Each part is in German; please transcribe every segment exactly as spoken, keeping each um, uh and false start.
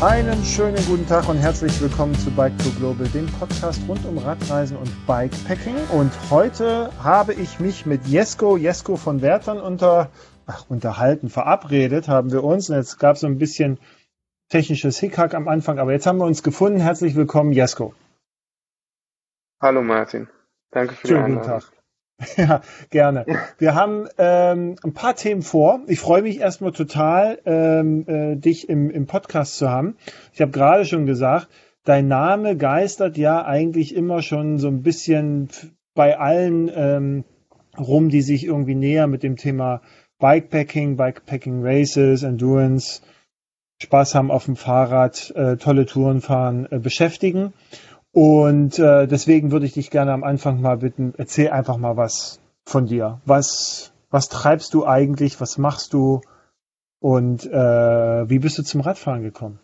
Einen schönen guten Tag und herzlich willkommen zu Bike to Global, dem Podcast rund um Radreisen und Bikepacking. Und heute habe ich mich mit Jesko, Jesko von Wertern unter, ach, unterhalten, verabredet haben wir uns. Und jetzt gab es so ein bisschen technisches Hickhack am Anfang, aber jetzt haben wir uns gefunden. Herzlich willkommen, Jesko. Hallo Martin, danke für die Schönen guten Einladung. Tag. Ja, gerne. Wir haben ähm, ein paar Themen vor. Ich freue mich erstmal total, ähm, äh, dich im, im Podcast zu haben. Ich habe gerade schon gesagt, dein Name geistert ja eigentlich immer schon so ein bisschen bei allen ähm, rum, die sich irgendwie näher mit dem Thema Bikepacking, Bikepacking Races, Endurance, Spaß haben auf dem Fahrrad, äh, tolle Touren fahren, äh, beschäftigen. Und äh, deswegen würde ich dich gerne am Anfang mal bitten, erzähl einfach mal was von dir. Was, was treibst du eigentlich? Was machst du? Und äh, wie bist du zum Radfahren gekommen?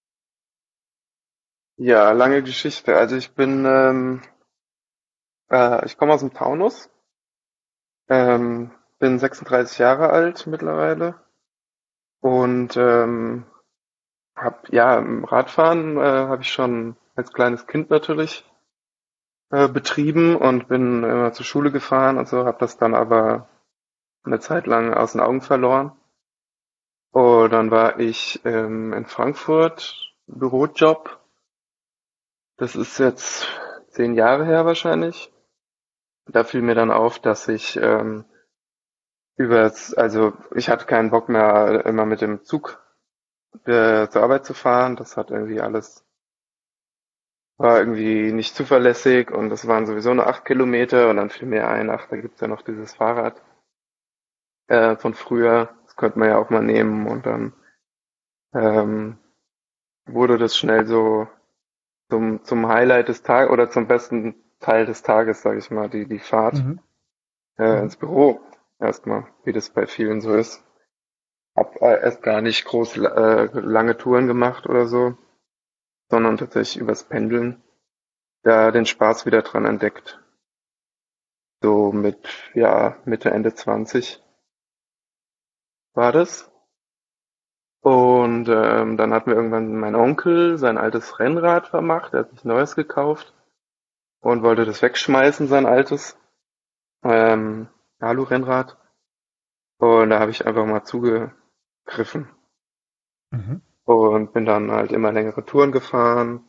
Ja, lange Geschichte. Also ich bin, ähm, äh, ich komme aus dem Taunus, ähm, bin sechsunddreißig Jahre alt mittlerweile und ähm, hab ja im Radfahren äh, habe ich schon als kleines Kind natürlich äh, betrieben und bin immer zur Schule gefahren und so, habe das dann aber eine Zeit lang aus den Augen verloren. Und dann war ich ähm, in Frankfurt, Bürojob. Das ist jetzt zehn Jahre her wahrscheinlich. Da fiel mir dann auf, dass ich ähm, übers, also ich hatte keinen Bock mehr, immer mit dem Zug äh, zur Arbeit zu fahren. Das hat irgendwie alles, war irgendwie nicht zuverlässig und das waren sowieso nur acht Kilometer und dann fiel mir ein, ach, da gibt's ja noch dieses Fahrrad äh, von früher. Das könnte man ja auch mal nehmen und dann ähm, wurde das schnell so zum, zum Highlight des Tages oder zum besten Teil des Tages, sage ich mal, die, die Fahrt Mhm. äh, Mhm. ins Büro erstmal, wie das bei vielen so ist. Hab äh, erst gar nicht groß äh, lange Touren gemacht oder so, sondern tatsächlich übers Pendeln da den Spaß wieder dran entdeckt. So mit, ja, Mitte, Ende zwanzig war das. Und ähm, dann hat mir irgendwann mein Onkel sein altes Rennrad vermacht, er hat sich neues gekauft und wollte das wegschmeißen, sein altes ähm, Alu-Rennrad. Und da habe ich einfach mal zugegriffen Mhm. und bin dann halt immer längere Touren gefahren.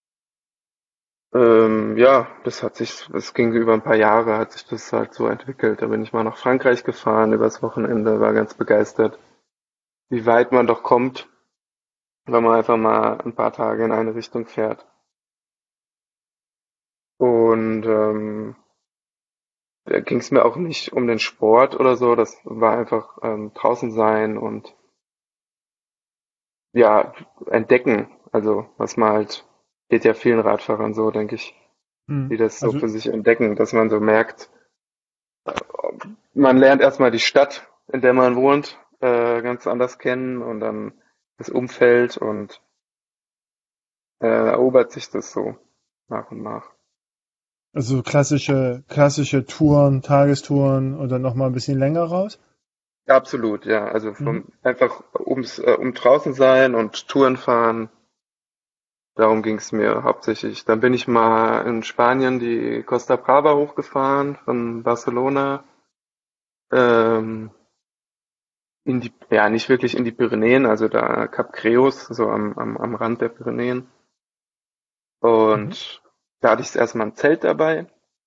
Ähm, ja, das hat sich, es ging über ein paar Jahre, hat sich das halt so entwickelt. Da bin ich mal nach Frankreich gefahren übers Wochenende, war ganz begeistert, wie weit man doch kommt, wenn man einfach mal ein paar Tage in eine Richtung fährt. Und ähm, da ging es mir auch nicht um den Sport oder so, das war einfach ähm, draußen sein und ja, entdecken. Also was man halt, geht ja vielen Radfahrern so, denke ich, Mhm. die das so Also, für sich entdecken, dass man so merkt, man lernt erstmal die Stadt, in der man wohnt, äh, ganz anders kennen und dann das Umfeld und äh, erobert sich das so nach und nach. also klassische, klassische Touren, Tagestouren oder noch mal ein bisschen länger raus? Absolut, ja. Also Mhm. vom einfach ums äh, um draußen sein und Touren fahren, darum ging es mir hauptsächlich. Dann bin ich mal in Spanien die Costa Brava hochgefahren von Barcelona ähm, in die, ja nicht wirklich in die Pyrenäen, also da Kap Creus, so am, am, am Rand der Pyrenäen. Mhm. Und da hatte ich erstmal ein Zelt dabei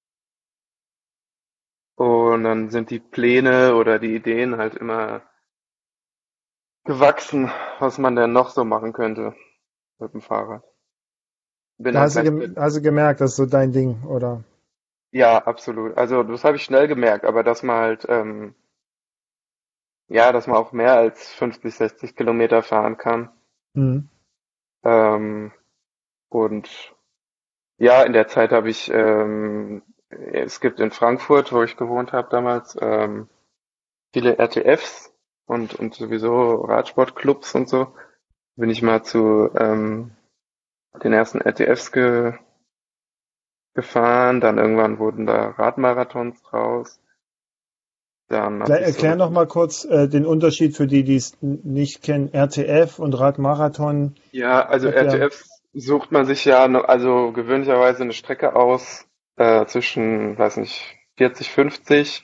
und dann sind die Pläne oder die Ideen halt immer gewachsen, was man denn noch so machen könnte mit dem Fahrrad. Bin Da dann hast du, gleich gem- mit, hast du gemerkt, das ist so dein Ding, oder? ja, absolut. Also das habe ich schnell gemerkt, aber dass man halt, ähm, ja, dass man auch mehr als fünfzig, sechzig Kilometer fahren kann. Mhm. Ähm, und ja, in der Zeit habe ich, ähm, es gibt in Frankfurt, wo ich gewohnt habe damals, ähm, viele R T Fs und, und sowieso Radsportclubs und so. Bin ich mal zu ähm, den ersten R T Fs ge gefahren, dann irgendwann wurden da Radmarathons draus. Dann hatte Erklär, ich so erklär eine, noch mal kurz äh, den Unterschied für die, die es n- nicht kennen. R T F und Radmarathon ja, also hat ja. R T F sucht man sich ja noch, also gewöhnlicherweise eine Strecke aus, äh, zwischen, weiß nicht, vierzig, fünfzig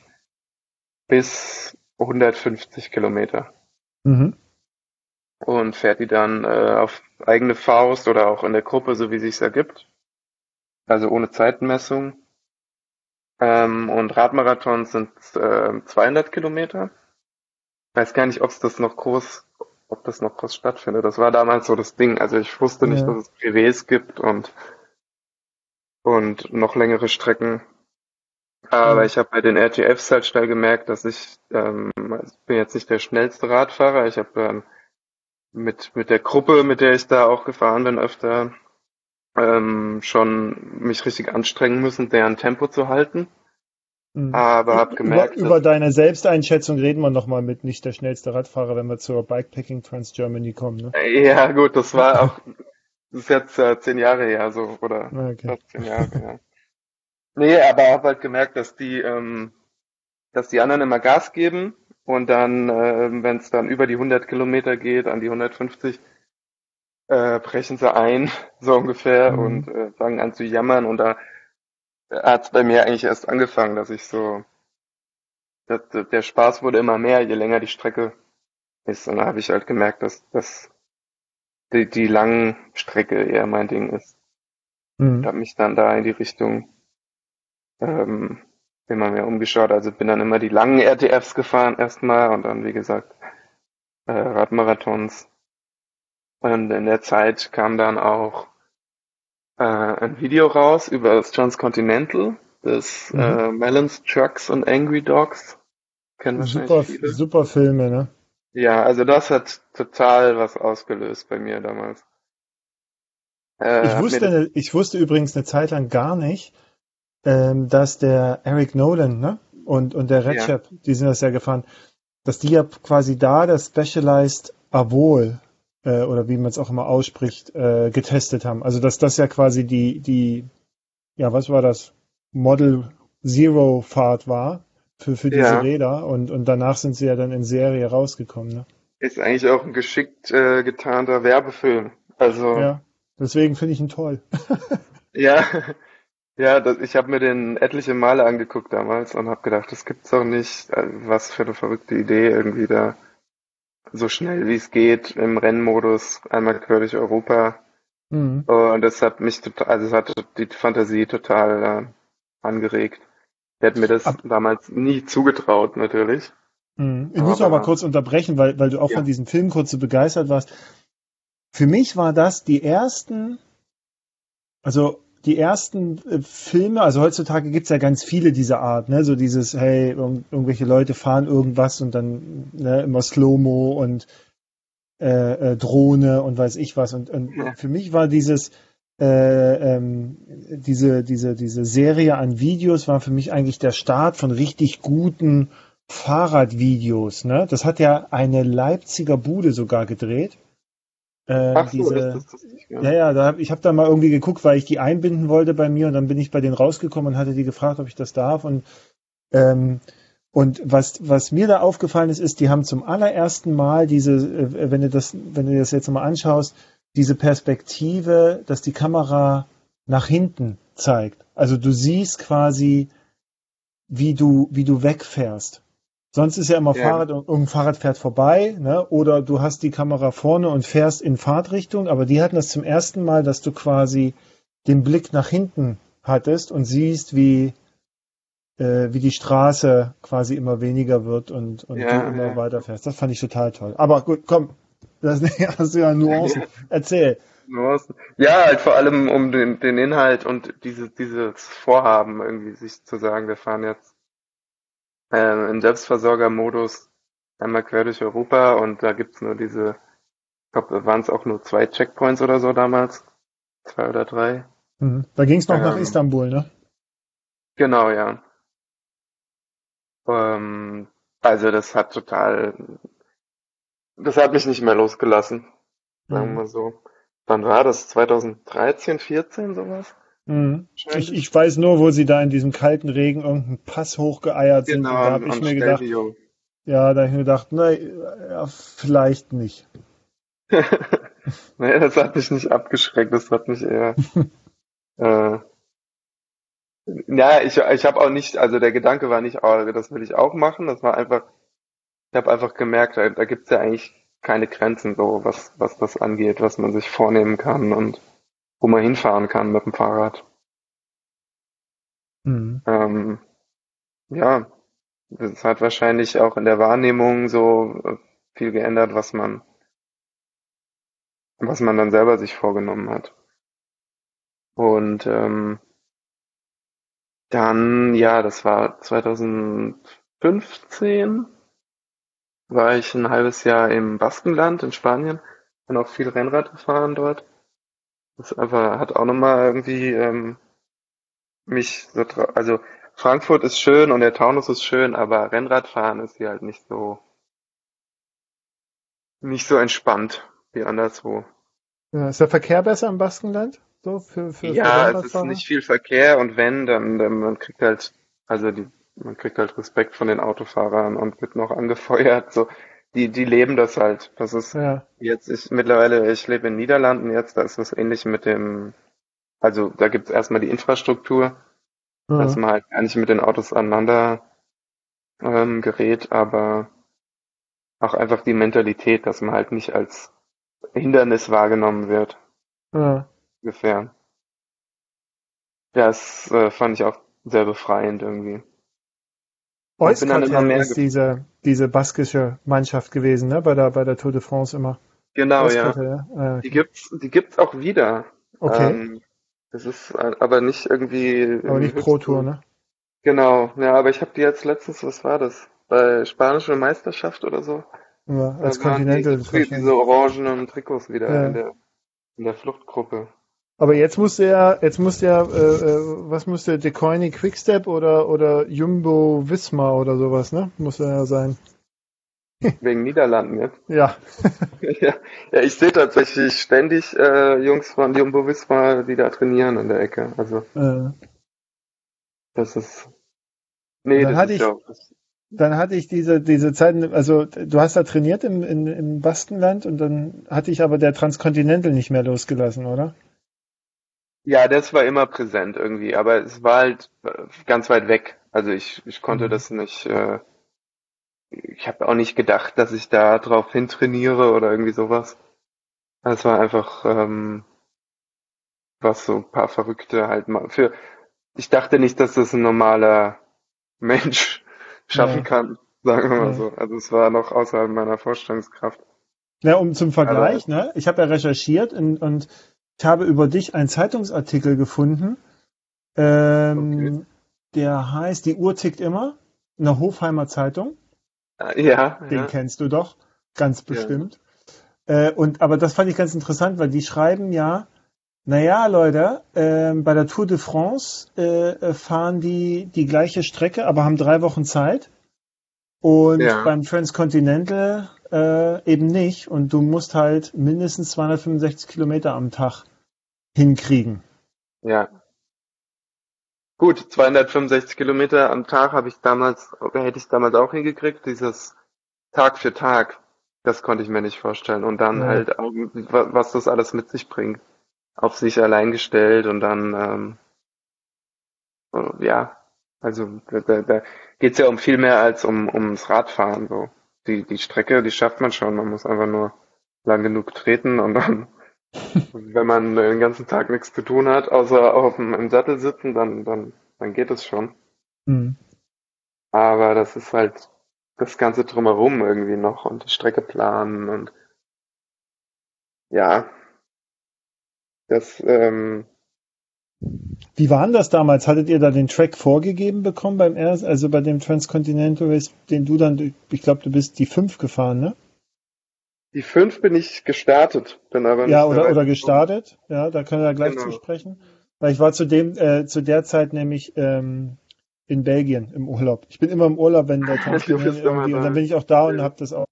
bis hundertfünfzig Kilometer Mhm. und fährt die dann äh, auf eigene Faust oder auch in der Gruppe, so wie sich's ergibt, also ohne Zeitmessung. Ähm, und Radmarathons sind äh, zweihundert Kilometer. Weiß gar nicht, ob es das noch groß, ob das noch groß stattfindet. Das war damals so das Ding. Also ich wusste nicht, dass Ja. es Privés gibt und und noch längere Strecken. Aber Mhm. ich habe bei den R T Fs halt schnell gemerkt, dass ich, ähm, also ich bin jetzt nicht der schnellste Radfahrer. Ich habe ähm, mit mit der Gruppe, mit der ich da auch gefahren bin, öfter ähm, schon mich richtig anstrengen müssen, deren Tempo zu halten. Mhm. Aber habe Über, gemerkt, dass über deine Selbsteinschätzung reden wir noch mal mit nicht der schnellste Radfahrer, wenn wir zur Bikepacking Trans Germany kommen, ne? ja gut, das war auch, das ist jetzt äh, zehn Jahre her, so oder Ah, okay. fast zehn Jahre, ja. Nee, aber habe halt gemerkt, dass die, ähm, dass die anderen immer Gas geben und dann, äh, wenn es dann über die hundert Kilometer geht, an die hundertfünfzig, äh, brechen sie ein, so ungefähr, und Mhm. äh, fangen an zu jammern. Und da hat es bei mir eigentlich erst angefangen, dass ich so, dass, der Spaß wurde immer mehr, je länger die Strecke ist. Und da habe ich halt gemerkt, dass, dass die, die lange Strecke eher mein Ding ist. Und Mhm. habe mich dann da in die Richtung ähm, immer mehr umgeschaut. Also bin dann immer die langen R T Fs gefahren erstmal und dann, wie gesagt, äh, Radmarathons. Und in der Zeit kam dann auch äh, ein Video raus über das Transcontinental, das Mhm. äh, Melons, Trucks und Angry Dogs. Kennen wahrscheinlich Super, viele. super Filme, ne? Ja, also das hat total was ausgelöst bei mir damals. Äh, Ich hab mir das, wusste, ich wusste übrigens eine Zeit lang gar nicht, ähm, dass der Eric Nolan, ne? Und, und der ja, Recep, die sind das ja gefahren, dass die ja quasi da das Specialized Avol, äh, oder wie man es auch immer ausspricht, äh, getestet haben. Also dass das ja quasi die, die, ja, was war das? Model Zero Fahrt war für, für diese ja, Räder und, und danach sind sie ja dann in Serie rausgekommen, ne? ist eigentlich auch ein geschickt äh, getarnter Werbefilm. Also, Ja, deswegen finde ich ihn toll. ja, ja, das, ich habe mir den etliche Male angeguckt damals und habe gedacht, das gibt's doch nicht. Äh, Was für eine verrückte Idee, irgendwie da so schnell wie es geht im Rennmodus einmal quer durch Europa. Mhm. Und das hat mich total, also es hat die Fantasie total äh, angeregt. Ich hätte mir das Ab, damals nie zugetraut, natürlich. mhm. Ich muss noch mal Aber kurz unterbrechen, weil, weil du auch von ja, diesem Film kurz so begeistert warst. Für mich war das die ersten, also die ersten äh, Filme, also heutzutage gibt's ja ganz viele dieser Art, ne? So dieses, hey, irgend, irgendwelche Leute fahren irgendwas und dann ne, immer Slow-Mo und äh, äh, Drohne und weiß ich was. Und, und ja, für mich war dieses, äh, ähm, diese, diese, diese Serie an Videos war für mich eigentlich der Start von richtig guten Fahrradvideos. Ne? Das hat ja eine Leipziger Bude sogar gedreht. ach Ähm, so, echt, diese, das wusste ich gar ja, nicht. ja, da hab, ich habe da mal irgendwie geguckt, weil ich die einbinden wollte bei mir und dann bin ich bei denen rausgekommen und hatte die gefragt, ob ich das darf. Und ähm, und was, was mir da aufgefallen ist, ist, die haben zum allerersten Mal diese, äh, wenn du das, wenn du dir das jetzt mal anschaust, diese Perspektive, dass die Kamera nach hinten zeigt. Also du siehst quasi, wie du, wie du wegfährst. Sonst ist ja immer Ja, Fahrrad, irgendein Fahrrad fährt vorbei, ne? Oder du hast die Kamera vorne und fährst in Fahrtrichtung, aber die hatten das zum ersten Mal, dass du quasi den Blick nach hinten hattest und siehst, wie, äh, wie die Straße quasi immer weniger wird und, und du ja, immer ja. weiter fährst. Das fand ich total toll. Aber gut, komm, das hast du ja Nuancen. Erzähl. Nuancen. Ja, halt vor allem um den, den Inhalt und diese, dieses Vorhaben irgendwie sich zu sagen, wir fahren jetzt äh, im Selbstversorgermodus einmal quer durch Europa und da gibt's nur diese, ich glaube, waren es auch nur zwei Checkpoints oder so damals, zwei oder drei. Mhm. Da ging es noch nach Ähm, Istanbul, ne? genau, ja. Ähm, also das hat total, das hat mich nicht mehr losgelassen, sagen wir Mhm. mal so. Wann war das? zweitausenddreizehn, vierzehn sowas? Mhm. Ich, wahrscheinlich. ich weiß nur, wo sie da in diesem kalten Regen irgendeinen Pass hochgeeiert sind und Genau, da an, habe ich an mir gedacht, Stelvio. ja, da habe ich mir gedacht, na, ja, vielleicht nicht. Nee, das hat mich nicht abgeschreckt, das hat mich eher, äh, ja, ich, ich habe auch nicht, also der Gedanke war nicht, oh, das will ich auch machen, das war einfach, ich habe einfach gemerkt, da, da gibt's ja eigentlich keine Grenzen, so was, was das angeht, was man sich vornehmen kann und wo man hinfahren kann mit dem Fahrrad. Mhm. Ähm, ja, das hat wahrscheinlich auch in der Wahrnehmung so äh, viel geändert, was man, was man dann selber sich vorgenommen hat. Und ähm, dann, ja, das war zwanzig fünfzehn, war ich ein halbes Jahr im Baskenland in Spanien, bin auch viel Rennrad gefahren dort. Das einfach hat auch nochmal irgendwie ähm, mich so, dra- also Frankfurt ist schön und der Taunus ist schön, aber Rennradfahren ist hier halt nicht so, nicht so entspannt wie anderswo. Ja, ist der Verkehr besser im Baskenland? So für, für, für Ja, es ist Rennradfahrer? nicht viel Verkehr und wenn, dann, dann man kriegt halt, also die, man kriegt halt Respekt von den Autofahrern und wird noch angefeuert. So, die, die leben das halt. Das ist Ja. jetzt ich mittlerweile, ich lebe in den Niederlanden jetzt, da ist das ähnlich mit dem, also da gibt es erstmal die Infrastruktur, dass Ja. man halt gar nicht mit den Autos aneinander ähm, gerät, aber auch einfach die Mentalität, dass man halt nicht als Hindernis wahrgenommen wird, Ja. ungefähr. Ja, das äh, fand ich auch sehr befreiend irgendwie. Und bin dann immer Euskartel mehr ist gef diese, diese baskische Mannschaft gewesen, ne? Bei der, bei der Tour de France immer. Genau, ja. Euskartel, ja. Ah, Die okay. gibt's, die gibt's auch wieder. Okay, Ähm, das ist äh, aber nicht irgendwie aber im nicht Pro Tour, höchsten. ne? Genau, ja, aber ich habe die jetzt letztens, was war das? Bei spanische Meisterschaft oder so. Ja, als Da waren die, Continental die diese wahrscheinlich. orangenen Trikots wieder in Ja. der in der Fluchtgruppe. Aber jetzt musste er, jetzt musste er, äh, äh, was musste De Koning Quickstep oder, oder Jumbo Visma oder sowas, ne? Muss er ja sein. Wegen Niederlanden jetzt. Ja. Ja, ja, ich sehe tatsächlich ständig äh, Jungs von Jumbo-Visma, die da trainieren in der Ecke. Also Äh, das ist, und nee, dann das hatte ist ja ich, auch, das, dann hatte ich diese, diese Zeiten, also du hast da trainiert im, im, im Baskenland und dann hatte ich aber der Transcontinental nicht mehr losgelassen, oder? ja, das war immer präsent irgendwie, aber es war halt äh, ganz weit weg. Also ich, ich konnte Mhm. das nicht, äh, ich habe auch nicht gedacht, dass ich da drauf hintrainiere oder irgendwie sowas. Es war einfach, ähm, was so ein paar Verrückte halt mal für, ich dachte nicht, dass das ein normaler Mensch schaffen Ja, kann, sagen wir mal ja. so. Also es war noch außerhalb meiner Vorstellungskraft. Ja, um zum Aber Vergleich, ne? Ich habe ja recherchiert und, und ich habe über dich einen Zeitungsartikel gefunden. okay. Ähm, der heißt Die Uhr tickt immer, eine Hofheimer Zeitung. Äh, Ja, Den ja, kennst du doch, ganz ja, bestimmt. Äh, und aber das fand ich ganz interessant, weil die schreiben ja, naja, Leute, ähm, bei der Tour de France äh, äh, fahren die die gleiche Strecke, aber haben drei Wochen Zeit. Und ja, beim Transcontinental äh, eben nicht. Und du musst halt mindestens zweihundertfünfundsechzig Kilometer am Tag hinkriegen. ja. Gut, zweihundertfünfundsechzig Kilometer am Tag habe ich damals, oder hätte ich damals auch hingekriegt, dieses Tag für Tag, das konnte ich mir nicht vorstellen. Und dann Ja. halt, auch, wa- was das alles mit sich bringt. Auf sich allein gestellt und dann, ähm, äh, ja, also da, da, da geht's ja um viel mehr als um ums Radfahren. So. Die, die Strecke, die schafft man schon. Man muss einfach nur lang genug treten und dann, wenn man den ganzen Tag nichts zu tun hat, außer auf dem, im Sattel sitzen, dann, dann, dann geht es schon. Hm. Aber das ist halt das Ganze drumherum irgendwie noch und die Strecke planen und ja, das, ähm, Wie war denn das damals? Hattet ihr da den Track vorgegeben bekommen beim ersten, also bei dem Transcontinental Race, den du dann, ich glaube, du bist die fünf gefahren, ne? die fünf bin ich gestartet, bin aber Ja, nicht oder, dabei oder gekommen. gestartet. Ja, da können wir ja gleich zu Genau. sprechen. Weil ich war zu dem, äh, zu der Zeit nämlich ähm, in Belgien im Urlaub. Ich bin immer im Urlaub, wenn der Du Transcontinental bist immer irgendwie, und dann da. bin ich auch da und Ja. habe das auch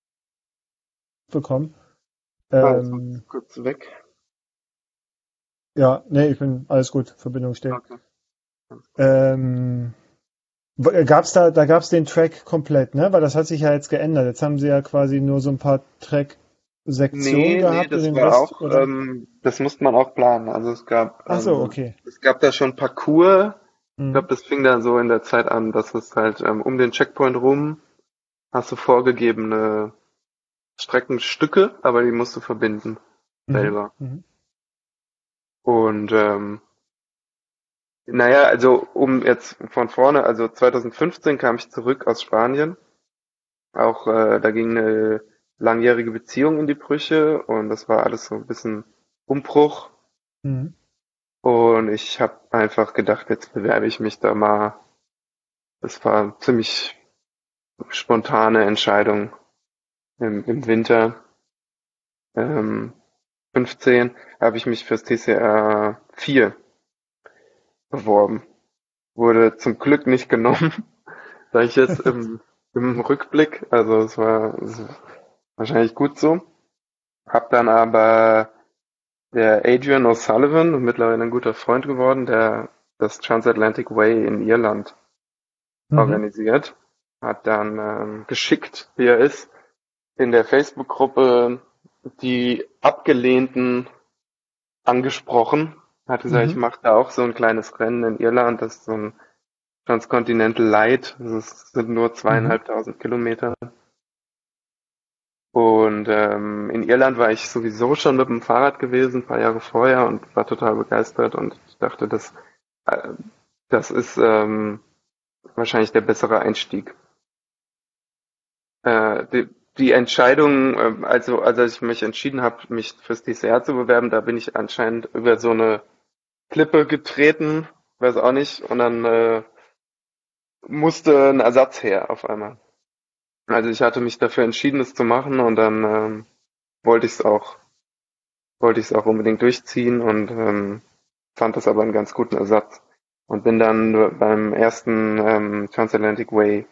bekommen. Ah, jetzt warst Ähm, du kurz weg. Ja, nee, ich bin alles gut, Verbindung steht. Okay. Ähm, w- gab's da, da gab's den Track komplett, ne? Weil das hat sich ja jetzt geändert. Jetzt haben sie ja quasi nur so ein paar Track-Sektionen Nee, nee, gehabt und das den war Rest, auch, oder? ähm, das musste man auch planen. Also es gab, Ach so, ähm, okay. es gab da schon Parcours. Ich Mhm. glaube, das fing dann so in der Zeit an, dass es halt ähm, um den Checkpoint rum hast du vorgegebene Streckenstücke, aber die musst du verbinden Mhm. selber. Mhm. Und ähm, naja, also um jetzt von vorne, also zwanzig fünfzehn kam ich zurück aus Spanien. Auch äh, da ging eine langjährige Beziehung in die Brüche und das war alles so ein bisschen Umbruch. Mhm. Und ich habe einfach gedacht, jetzt bewerbe ich mich da mal. Das war eine ziemlich spontane Entscheidung im, im Winter. Ähm, fünfzehn habe ich mich fürs T C R vier beworben. Wurde zum Glück nicht genommen, sage ich jetzt im, im Rückblick. Also es war, es war wahrscheinlich gut so. Hab dann aber der Adrian O'Sullivan, mittlerweile ein guter Freund geworden, der das Transatlantic Way in Irland Mhm. organisiert, hat dann ähm, geschickt, wie er ist, in der Facebook-Gruppe die Abgelehnten angesprochen. Hat gesagt, ich Mhm. mache da auch so ein kleines Rennen in Irland, das ist so ein Transcontinental Light, das ist, sind nur Mhm. zweieinhalbtausend Kilometer. Und ähm, in Irland war ich sowieso schon mit dem Fahrrad gewesen, ein paar Jahre vorher und war total begeistert und ich dachte, das, äh, das ist ähm, wahrscheinlich der bessere Einstieg. Äh, die, die Entscheidung, äh, also als ich mich entschieden habe, mich fürs D C R zu bewerben, da bin ich anscheinend über so eine Klippe getreten, weiß auch nicht, und dann äh, musste ein Ersatz her auf einmal. Also ich hatte mich dafür entschieden, es zu machen und dann ähm, wollte ich es auch, wollte ich es auch unbedingt durchziehen und ähm, fand das aber einen ganz guten Ersatz und bin dann beim ersten ähm, Transatlantic Way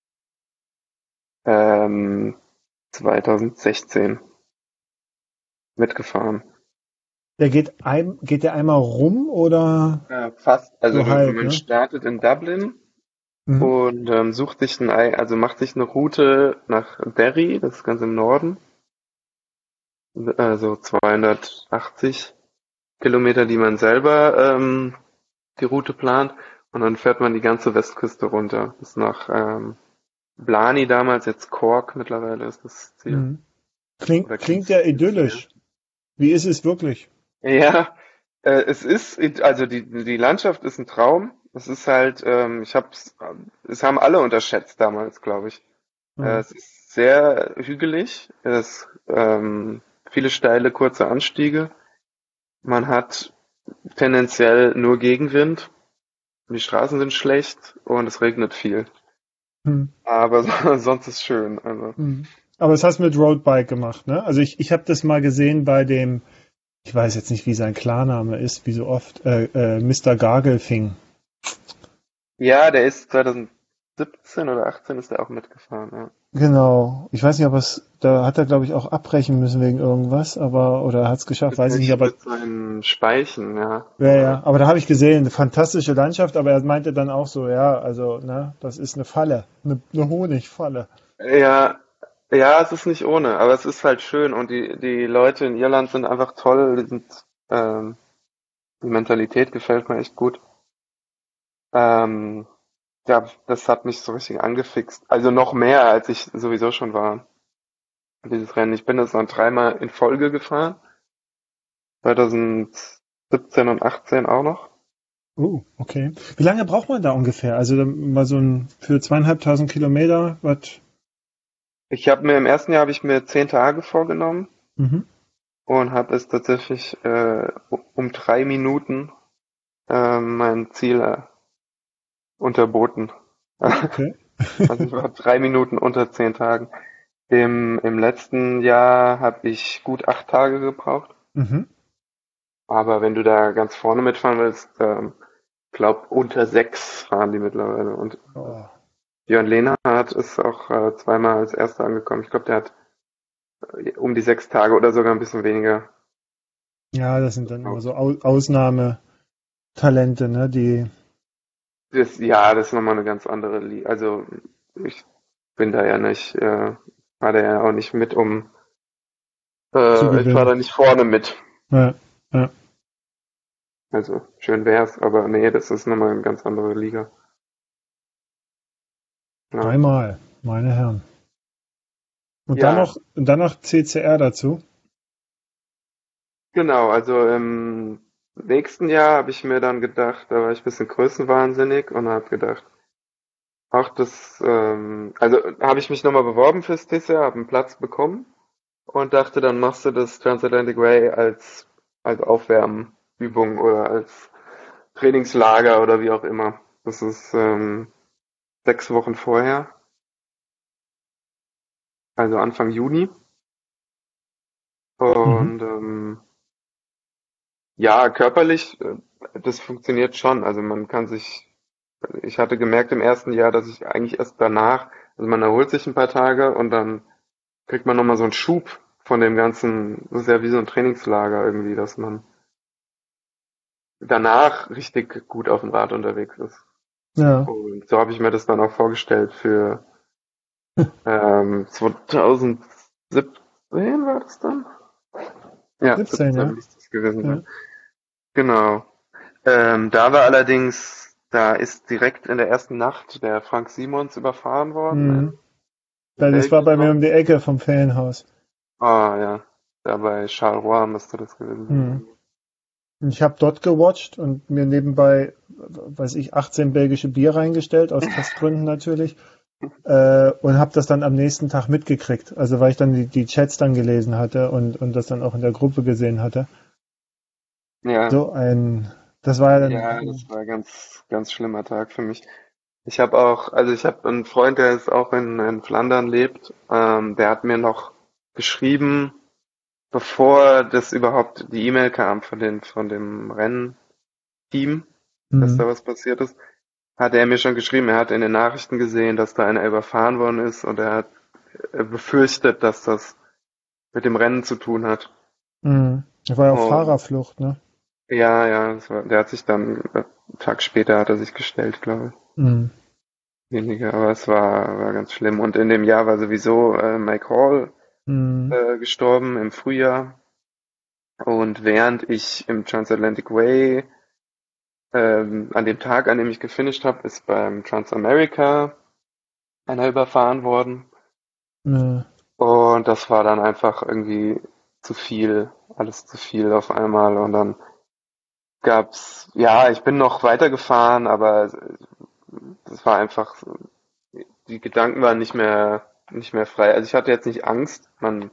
ähm, zwanzig sechzehn mitgefahren. Der geht ein, geht der einmal rum oder Ja, fast. Also so du, halb, man ne? startet in Dublin Mhm. und ähm, sucht sich ein, Ei- also macht sich eine Route nach Derry, das ist ganz im Norden, also zweihundertachtzig Kilometer, die man selber ähm, die Route plant und dann fährt man die ganze Westküste runter bis nach ähm, Blarney damals, jetzt Cork mittlerweile ist das Ziel Mhm. Klingt, oder klingt Kings, ja Kingsmere. idyllisch. Wie ist es wirklich? Ja, äh, es ist, also die, die Landschaft ist ein Traum. Es ist halt, ähm, ich hab's, es haben alle unterschätzt damals, glaube ich. Äh, Mhm. es ist sehr hügelig, es ähm, viele steile, kurze Anstiege. Man hat tendenziell nur Gegenwind, die Straßen sind schlecht und es regnet viel. Mhm. Aber so, sonst ist schön. Also Mhm. Aber das hast du mit Roadbike gemacht, ne? Also ich, ich habe das mal gesehen bei dem, ich weiß jetzt nicht, wie sein Klarname ist, wie so oft, äh, äh, Mister Gargelfing. ja, der ist zwanzig siebzehn oder achtzehn ist er auch mitgefahren. Ja. Genau. Ich weiß nicht, ob es, da hat er, glaube ich, auch abbrechen müssen wegen irgendwas, aber, oder hat es geschafft, weiß ich nicht, Tatsächlich aber, mit seinen Speichen, ja. ja, ja, aber da habe ich gesehen, eine fantastische Landschaft, aber er meinte dann auch so, ja, also, ne, das ist eine Falle, eine, eine Honigfalle. Ja, ja, es ist nicht ohne, aber es ist halt schön und die, die Leute in Irland sind einfach toll. Die sind, ähm, die Mentalität gefällt mir echt gut. Ähm, ja, das hat mich so richtig angefixt. Also noch mehr, als ich sowieso schon war. Dieses Rennen. Ich bin das dann dreimal in Folge gefahren. zwanzig siebzehn und achtzehn auch noch. Uh, okay. Wie lange braucht man da ungefähr? Also dann mal so ein, für zweieinhalbtausend Kilometer, was? Ich habe mir im ersten Jahr habe ich mir zehn Tage vorgenommen Mhm, und habe es tatsächlich äh, um drei Minuten äh, mein Ziel äh, unterboten. okay. Also ich war drei Minuten unter zehn Tagen. Im, im letzten Jahr habe ich gut acht Tage gebraucht. Mhm. Aber wenn du da ganz vorne mitfahren willst, ähm, glaub unter sechs fahren die mittlerweile. Und Oh. Björn Lehnerhardt ist auch äh, zweimal als Erster angekommen. Ich glaube, der hat äh, um die sechs Tage oder sogar ein bisschen weniger. Ja, das sind dann immer so Au Ausnahmetalente, ne, die Das, ja, das ist nochmal eine ganz andere Liga. Also ich bin da ja nicht, äh, war da ja auch nicht mit, um, zu äh, ich war gewinnen. da nicht vorne mit. Ja, ja. Also schön wär's, aber nee, das ist nochmal eine ganz andere Liga. Ja, Dreimal, meine Herren. Und dann ja, noch, und dann noch C C R dazu. genau. Also im nächsten Jahr habe ich mir dann gedacht, da war ich ein bisschen größenwahnsinnig und habe gedacht, ach, das, ähm, also habe ich mich nochmal beworben fürs T C R, habe einen Platz bekommen und dachte, dann machst du das Transatlantic Way als, als Aufwärmübung oder als Trainingslager oder wie auch immer. Das ist ähm, sechs Wochen vorher, also Anfang Juni. Mhm. Und ähm, ja, körperlich, äh, das funktioniert schon. Also man kann sich, ich hatte gemerkt im ersten Jahr, dass ich eigentlich erst danach, also man erholt sich ein paar Tage und dann kriegt man nochmal so einen Schub von dem ganzen, das ist ja wie so ein Trainingslager irgendwie, dass man danach richtig gut auf dem Rad unterwegs ist. Ja, Und so habe ich mir das dann auch vorgestellt für ähm, zwanzig siebzehn war das dann? Ja, siebzehn, siebzehn ja. müsste es gewesen sein. Ja. Genau. Ähm, da war allerdings, da ist direkt in der ersten Nacht der Frank Simons überfahren worden Mhm. in, in Weil das war Belgien, bei mir glaube um die ich. Ecke vom Ferienhaus. Ah ja, da bei Charleroi müsste das gewesen Mhm. sein. Und ich habe dort gewatcht und mir nebenbei, weiß ich, achtzehn belgische Bier reingestellt, aus Testgründen natürlich. Äh, und habe das dann am nächsten Tag mitgekriegt. Also weil ich dann die, die Chats dann gelesen hatte und, und das dann auch in der Gruppe gesehen hatte. Ja, So ein, das war ja ja, dann, das war ganz, ganz schlimmer Tag für mich. Ich habe auch, also ich habe einen Freund, der ist auch in, in Flandern lebt, ähm, der hat mir noch geschrieben, bevor das überhaupt die E-Mail kam von den, von dem Rennteam, dass hm, da was passiert ist, hat er mir schon geschrieben, er hat in den Nachrichten gesehen, dass da einer überfahren worden ist und er hat äh, befürchtet, dass das mit dem Rennen zu tun hat. hm. Das war ja auf Und Fahrerflucht, ne? ja, ja, das war, der hat sich dann, äh, einen Tag später hat er sich gestellt, glaube ich. Hm, Weniger, aber es war, war ganz schlimm. Und in dem Jahr war sowieso äh, Mike Hall hm, äh, gestorben im Frühjahr. Und während ich im Transatlantic Way, ähm, an dem Tag, an dem ich gefinisht habe, ist beim Transamerica einer überfahren worden. ne, Und das war dann einfach irgendwie zu viel, alles zu viel auf einmal. Und dann gab's, ja, ich bin noch weitergefahren, aber es war einfach, die Gedanken waren nicht mehr, nicht mehr frei. Also ich hatte jetzt nicht Angst. Man,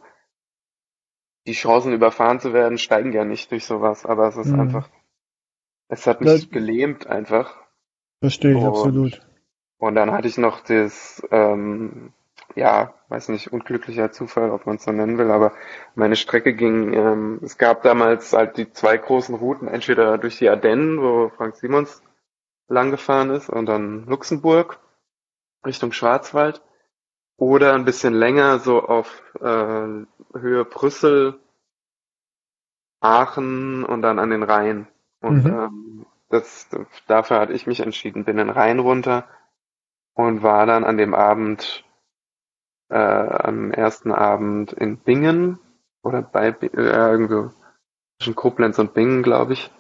die Chancen überfahren zu werden steigen ja nicht durch sowas, aber es ist hm. einfach, es hat Ja, mich gelähmt einfach. verstehe ich absolut. Und, und dann hatte ich noch das, ähm, ja, weiß nicht, unglücklicher Zufall, ob man es so nennen will, aber meine Strecke ging, ähm, es gab damals halt die zwei großen Routen, entweder durch die Ardennen, wo Frank Simons lang gefahren ist, und dann Luxemburg Richtung Schwarzwald, oder ein bisschen länger so auf äh, Höhe Brüssel, Aachen und dann an den Rhein. Und Mhm. ähm, das, dafür hatte ich mich entschieden, bin den Rhein runter und war dann an dem Abend, äh, am ersten Abend in Bingen oder bei Bi- äh, irgendwo zwischen Koblenz und Bingen, glaube ich.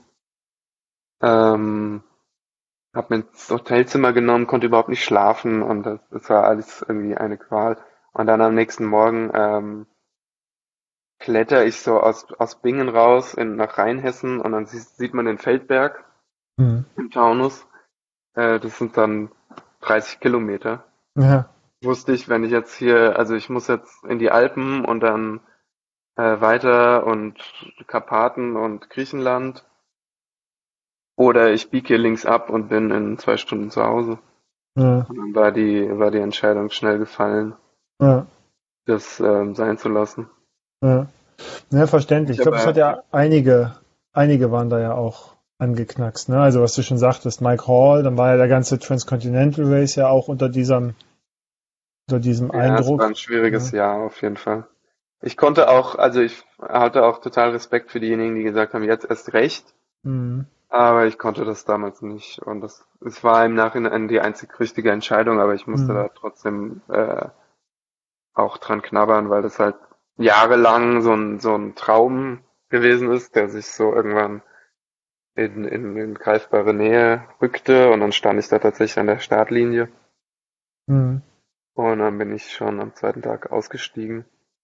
Ähm, hab mir ins Hotelzimmer genommen, konnte überhaupt nicht schlafen und das, das war alles irgendwie eine Qual. Und dann am nächsten Morgen ähm, kletter ich so aus, aus Bingen raus in, nach Rheinhessen und dann sieht, sieht man den Feldberg Hm. im Taunus. Äh, das sind dann dreißig Kilometer. Ja, Wusste ich, wenn ich jetzt hier, also ich muss jetzt in die Alpen und dann äh, weiter und Karpaten und Griechenland oder ich biege hier links ab und bin in zwei Stunden zu Hause. ja, Und dann war die, war die Entscheidung schnell gefallen, ja, das ähm, sein zu lassen. ja. Ja, verständlich. Ich Ich glaube, es hat aber, ja einige, einige waren da ja auch angeknackst, ne? Also was du schon sagtest, Mike Hall, dann war ja der ganze Transcontinental Race ja auch unter diesem, unter diesem ja, es war Eindruck. ein schwieriges Ne? Jahr auf jeden Fall. Ich konnte auch, also ich hatte auch total Respekt für diejenigen, die gesagt haben, jetzt erst recht. Mhm. Aber ich konnte das damals nicht. Und das, es war im Nachhinein die einzig richtige Entscheidung, aber ich musste Mhm. da trotzdem äh, auch dran knabbern, weil das halt jahrelang so ein, so ein Traum gewesen ist, der sich so irgendwann in, in, in greifbare Nähe rückte und dann stand ich da tatsächlich an der Startlinie Mhm. und dann bin ich schon am zweiten Tag ausgestiegen.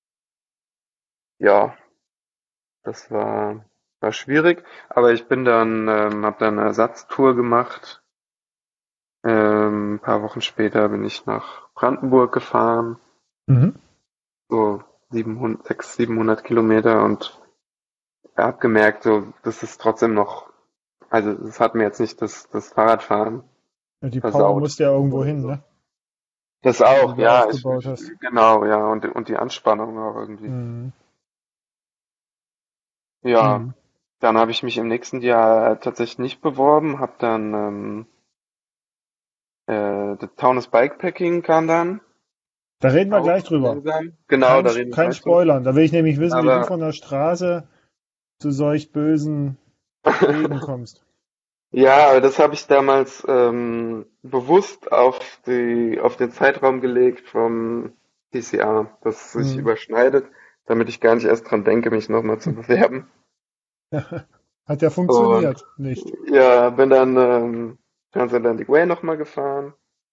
Ja, das war, war schwierig, aber ich bin dann, ähm, habe dann eine Ersatztour gemacht. Ähm, ein paar Wochen später bin ich nach Brandenburg gefahren, Mhm. so siebenhundert, sechshundert, siebenhundert Kilometer und habe gemerkt, so, das ist trotzdem noch, also es hat mir jetzt nicht das, das Fahrradfahren Ja, die Power versaut muss ja irgendwo oder hin, so. ne? Das Die auch, du ja, ich, aufgebaut ich hast. genau, ja, und, und die Anspannung auch irgendwie. Mhm. Ja, Mhm. dann habe ich mich im nächsten Jahr tatsächlich nicht beworben, habe dann ähm, äh, das Taunus Bikepacking kam dann, Da reden wir auch gleich drüber. langsam. Genau, Kein, da reden wir kein gleich drüber. Spoilern. Da will ich nämlich wissen, wie du Aber von der Straße zu solch bösen Wegen kommst. ja, aber das habe ich damals ähm, bewusst auf die, auf den Zeitraum gelegt vom P C A, dass es sich Mhm. überschneidet, damit ich gar nicht erst dran denke, mich nochmal zu bewerben. Hat ja Und funktioniert, nicht? ja, bin dann ähm, Transatlantic Way nochmal gefahren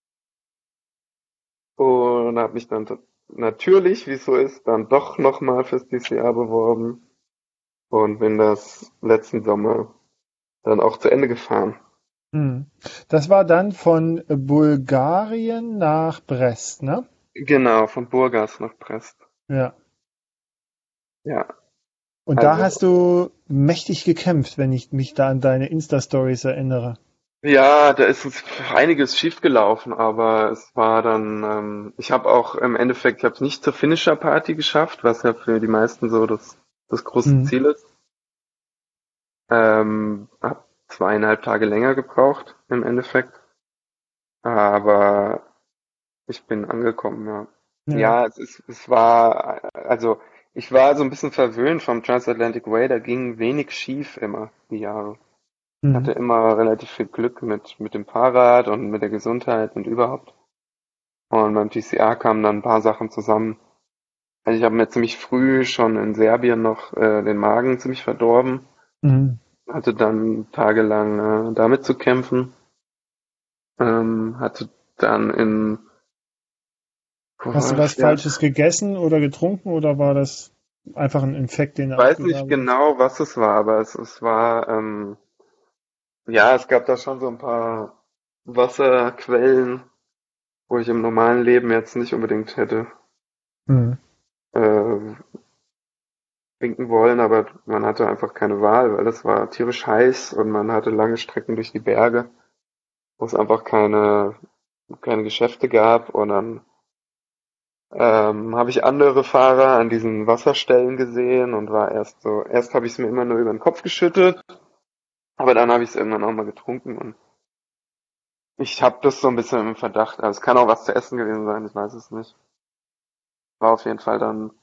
und habe mich dann t- natürlich, wie es so ist, dann doch nochmal fürs P C A beworben und bin das letzten Sommer dann auch zu Ende gefahren. Mhm. Das war dann von Bulgarien nach Brest, ne? Genau, von Burgas nach Brest. Ja. Ja, Und da also hast du mächtig gekämpft, wenn ich mich da an deine Insta-Stories erinnere. ja, da ist uns einiges schiefgelaufen, aber es war dann, ähm, ich habe auch im Endeffekt, ich habe es nicht zur Finisher-Party geschafft, was ja für die meisten so das, das große Mhm. Ziel ist. Ähm, habe zweieinhalb Tage länger gebraucht im Endeffekt, aber ich bin angekommen, ja. Ja. Ja, es ist, es war, also ich war so ein bisschen verwöhnt vom Transatlantic Way, da ging wenig schief immer die Jahre. Mhm. Hatte immer relativ viel Glück mit, mit dem Fahrrad und mit der Gesundheit und überhaupt. Und beim T C A kamen dann ein paar Sachen zusammen. Also ich habe mir ziemlich früh schon in Serbien noch äh, den Magen ziemlich verdorben. Mhm. Hatte dann tagelang äh, damit zu kämpfen. Ähm, hatte dann in, wo Hast du war das? was Ja, Falsches gegessen oder getrunken oder war das einfach ein Infekt, den ich du weiß nicht abgegraben hast? genau, was es war, aber es, es war, ähm, ja, es gab da schon so ein paar Wasserquellen, wo ich im normalen Leben jetzt nicht unbedingt hätte Mhm. äh, trinken wollen, aber man hatte einfach keine Wahl, weil es war tierisch heiß und man hatte lange Strecken durch die Berge, wo es einfach keine, keine Geschäfte gab. Und dann ähm, habe ich andere Fahrer an diesen Wasserstellen gesehen und war erst so, erst habe ich es mir immer nur über den Kopf geschüttet, aber dann habe ich es irgendwann auch mal getrunken und ich habe das so ein bisschen im Verdacht. Also es kann auch was zu essen gewesen sein, ich weiß es nicht. War auf jeden Fall dann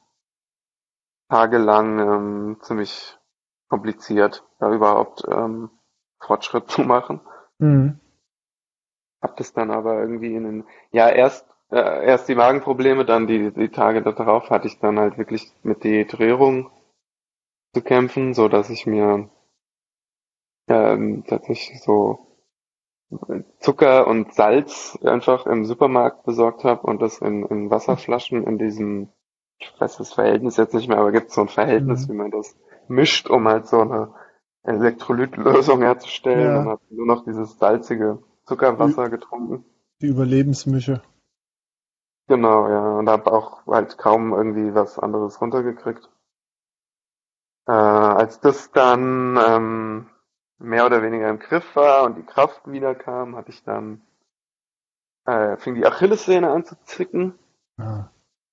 tagelang ähm, ziemlich kompliziert, da überhaupt ähm, Fortschritt zu machen. Mhm. Hab das dann aber irgendwie in den, ja, erst, äh, erst die Magenprobleme, dann die, die Tage darauf hatte ich dann halt wirklich mit Dehydrierung zu kämpfen, so dass ich mir ähm, tatsächlich so Zucker und Salz einfach im Supermarkt besorgt habe und das in, in Wasserflaschen in diesem, ich weiß das Verhältnis jetzt nicht mehr, aber gibt es so ein Verhältnis, Mhm. wie man das mischt, um halt so eine Elektrolytlösung herzustellen und Ja, habe nur noch dieses salzige die, Zuckerwasser getrunken. die Überlebensmische. Genau, ja, und habe auch halt kaum irgendwie was anderes runtergekriegt. Äh, als das dann ähm, mehr oder weniger im Griff war und die Kraft wieder kam, hatte ich dann, äh, fing die Achillessehne an zu zicken. Ah.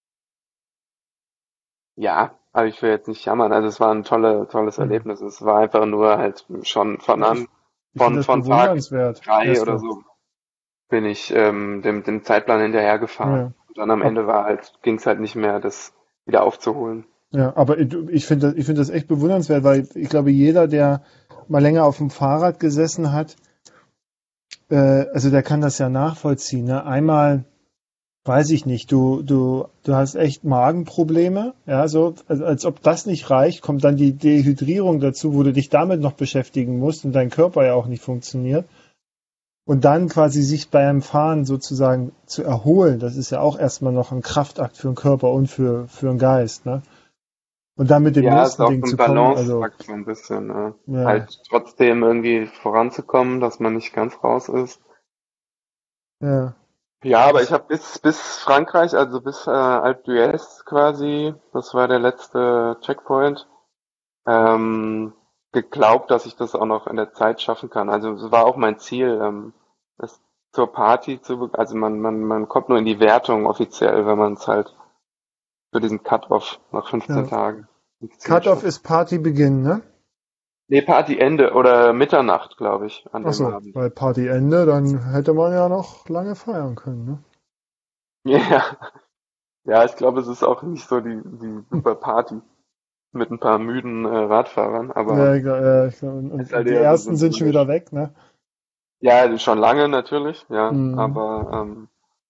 Ja, aber ich will jetzt nicht jammern. Also es war ein tolle, tolles Mhm. Erlebnis. Es war einfach nur halt schon von Ich, an, ich finde von, das von Tag bewundernswert drei oder erstmal. so bin ich ähm, dem, dem Zeitplan hinterhergefahren. Ja. Und dann am Hab, Ende war halt, ging es halt nicht mehr, das wieder aufzuholen. Ja, aber ich ich finde das, ich finde das echt bewundernswert, weil ich glaube, jeder, der mal länger auf dem Fahrrad gesessen hat, äh, also der kann das ja nachvollziehen. Ne? Einmal, weiß ich nicht, du, du, du hast echt Magenprobleme, ja, so, also als ob das nicht reicht, kommt dann die Dehydrierung dazu, wo du dich damit noch beschäftigen musst und dein Körper ja auch nicht funktioniert. Und dann quasi sich beim Fahren sozusagen zu erholen, das ist ja auch erstmal noch ein Kraftakt für den Körper und für, für den Geist, ne? Und dann mit dem Ja, ist nächsten auch Ding so ein zu kommen, also, Balanceakt so ein bisschen, äh, ja, halt trotzdem irgendwie voranzukommen, dass man nicht ganz raus ist. ja, Ja, aber ich das, habe bis bis Frankreich, also bis äh, Alpe d'Huez quasi, das war der letzte Checkpoint, ähm, geglaubt, dass ich das auch noch in der Zeit schaffen kann. Also es war auch mein Ziel, ähm, es zur Party zu, be- also man man man kommt nur in die Wertung offiziell, wenn man es halt für diesen Cut-Off nach fünfzehn ja. Tagen ins Ziel Cut-off schafft. ist Partybeginn, ne? Nee, Partyende oder Mitternacht, glaube ich, an Ach dem so, Abend. bei Partyende, dann hätte man ja noch lange feiern können, ne? Ja, ja, ich glaube, es ist auch nicht so die, die super Party mit ein paar müden äh, Radfahrern, aber Ja, ich, glaub- ja, ich, glaub- und, es ist und halt und die eher so ersten sind schon wieder symbolisch. weg, ne? Ja, schon lange natürlich, ja, Mhm. aber ähm,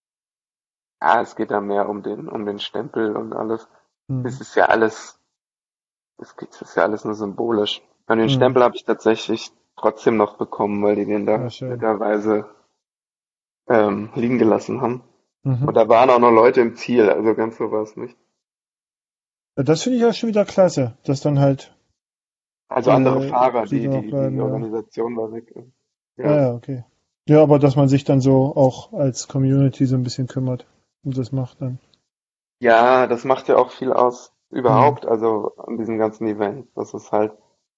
ja, es geht da mehr um den, um den Stempel und alles. Es Mhm. ist ja alles, es geht- es ist ja alles nur symbolisch. Und den Mhm. Stempel habe ich tatsächlich trotzdem noch bekommen, weil die den Ja, da schön. netterweise ähm, liegen gelassen haben. Und Mhm. da waren auch noch Leute im Ziel, also ganz so war es nicht. Ja, das finde ich ja schon wieder klasse, dass dann halt Also andere äh, Fahrer, die die, noch die, die bleiben, ja. Organisation war weg. Ah Ja. ja, okay. Ja, aber dass man sich dann so auch als Community so ein bisschen kümmert und das macht dann. Ja, das macht ja auch viel aus Mhm. überhaupt, also an diesem ganzen Event. Das ist halt,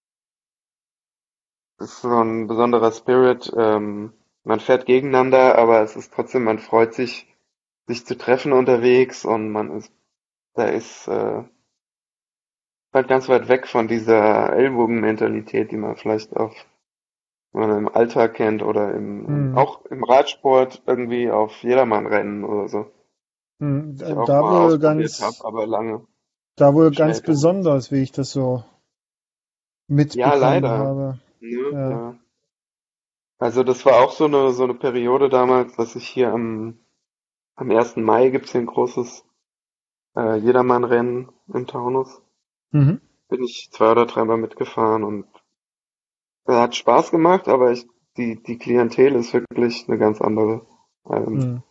das ist so ein besonderer Spirit. Ähm, man fährt gegeneinander, aber es ist trotzdem, man freut sich, sich zu treffen unterwegs und man ist, da ist äh, halt ganz weit weg von dieser Ellbogenmentalität, die man vielleicht auf, wenn man im Alltag kennt oder im, im Mhm. auch im Radsport irgendwie auf Jedermannrennen oder so. Mhm. Ich Da auch da mal wohl ausprobiert habe, ganz, aber lange da wohl ganz gescheitert. besonders, wie ich das so Ja, mitbekommen leider. habe. Ne, Ja. ja. Also das war auch so eine so eine Periode damals, dass ich hier am am ersten Mai gibt's hier ein großes äh, Jedermannrennen im Taunus. Mhm. Bin ich zwei oder dreimal mitgefahren und äh, hat Spaß gemacht, aber ich die die Klientel ist wirklich eine ganz andere. Ähm, Mhm.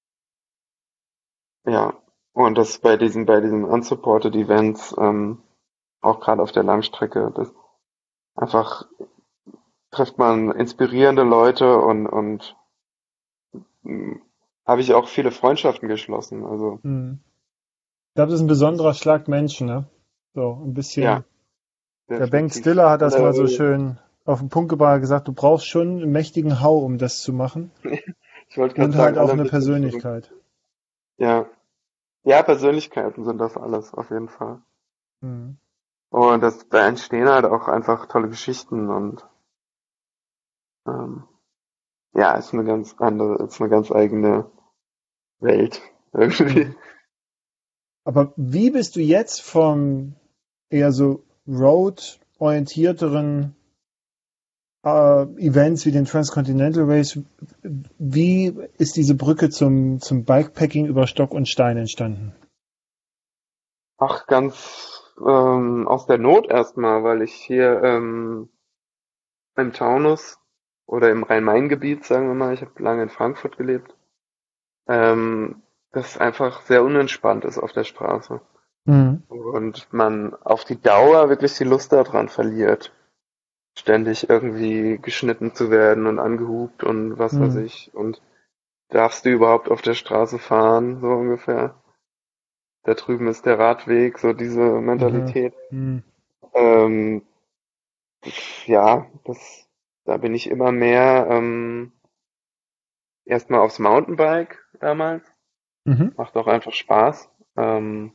ja. Und das bei diesen bei diesen unsupported Events, ähm, auch gerade auf der Langstrecke, das einfach trifft man inspirierende Leute und und mh, habe ich auch viele Freundschaften geschlossen. Also Mhm. Ich glaube, das ist ein das besonderer ist Schlag Menschen, ne? So, ein ja bisschen. Der Ben definitiv. Stiller hat Und das mal so äh, schön auf den Punkt gebracht, gesagt, du brauchst schon einen mächtigen Hau, um das zu machen. ich wollte gerade Und sagen, halt auch alle ein eine bisschen verrückt. Persönlichkeit. Ja. Ja, Persönlichkeiten sind das alles, auf jeden Fall. Mhm. Und das, da entstehen halt auch einfach tolle Geschichten und ähm, ja, ist eine ganz andere, ist eine ganz eigene Welt irgendwie. Mhm. Aber wie bist du jetzt vom eher so road-orientierteren äh, Events wie den Transcontinental Race, wie ist diese Brücke zum, zum Bikepacking über Stock und Stein entstanden? Ach, ganz ähm, aus der Not erstmal, weil ich hier ähm, im Taunus oder im Rhein-Main-Gebiet, sagen wir mal, ich habe lange in Frankfurt gelebt, ähm, das einfach sehr unentspannt ist auf der Straße. Mhm. Und man auf die Dauer wirklich die Lust daran verliert, ständig irgendwie geschnitten zu werden und angehupt und was weiß Mhm. ich. Und darfst du überhaupt auf der Straße fahren, so ungefähr? Da drüben ist der Radweg, so diese Mhm. Mentalität. Mhm. Ähm, ja, das, da bin ich immer mehr ähm, erstmal aufs Mountainbike damals. Mhm. Macht auch einfach Spaß. Ähm,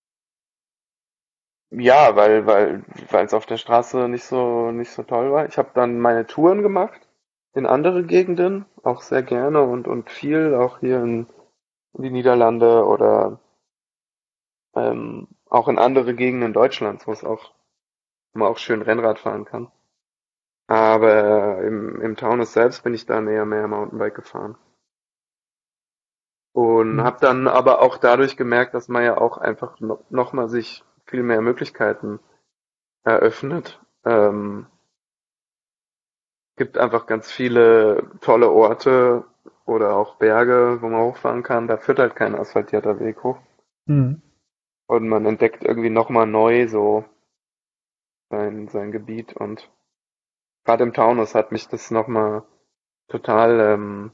ja, weil weil weil es auf der Straße nicht so nicht so toll war. Ich habe dann meine Touren gemacht in andere Gegenden, auch sehr gerne und und viel, auch hier in, in die Niederlande oder ähm, auch in andere Gegenden Deutschlands, wo es auch, wo man auch schön Rennrad fahren kann. Aber im, im Taunus selbst bin ich dann eher mehr Mountainbike gefahren. Und Mhm. habe dann aber auch dadurch gemerkt, dass man ja auch einfach no, noch mal sich viel mehr Möglichkeiten eröffnet. Ähm, gibt einfach ganz viele tolle Orte oder auch Berge, wo man hochfahren kann. Da führt halt kein asphaltierter Weg hoch. Mhm. Und man entdeckt irgendwie noch mal neu so sein, sein Gebiet. Und gerade im Taunus hat mich das noch mal total, ähm,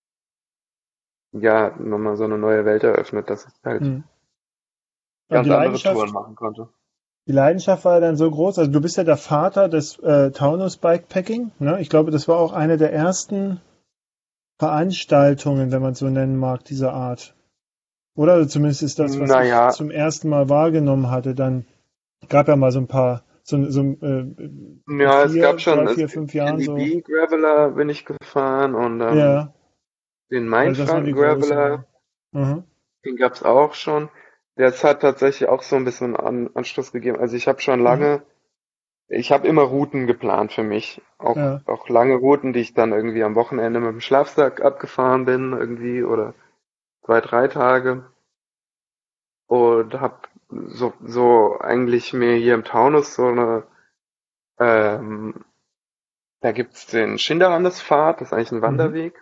ja, noch mal so eine neue Welt eröffnet, dass ich halt Mhm. Und die ganz andere Touren Leidenschaft, machen konnte. die Leidenschaft war dann so groß. Also du bist ja der Vater des äh, Taunus Bikepacking, ne? Ich glaube, das war auch eine der ersten Veranstaltungen, wenn man es so nennen mag, dieser Art. Oder also zumindest ist das, was ich Naja, zum ersten Mal wahrgenommen hatte. Dann gab ja mal so ein paar, so, so äh, vor ja, es gab vier, schon, drei, es, vier, fünf Jahren Candy so. Bee Graveler bin ich gefahren und ähm, Ja, den also das waren Mainfranken die großen, Graveler, ja. Mhm. den gab's auch schon. Das hat tatsächlich auch so ein bisschen An Anschluss gegeben. Also ich habe schon Mhm. lange, ich habe immer Routen geplant für mich. Auch, Ja. auch lange Routen, die ich dann irgendwie am Wochenende mit dem Schlafsack abgefahren bin, irgendwie, oder zwei, drei Tage. Und habe so, so eigentlich mir hier im Taunus so eine, ähm, da gibt's den Schinderlandespfad, das ist eigentlich ein Mhm. Wanderweg.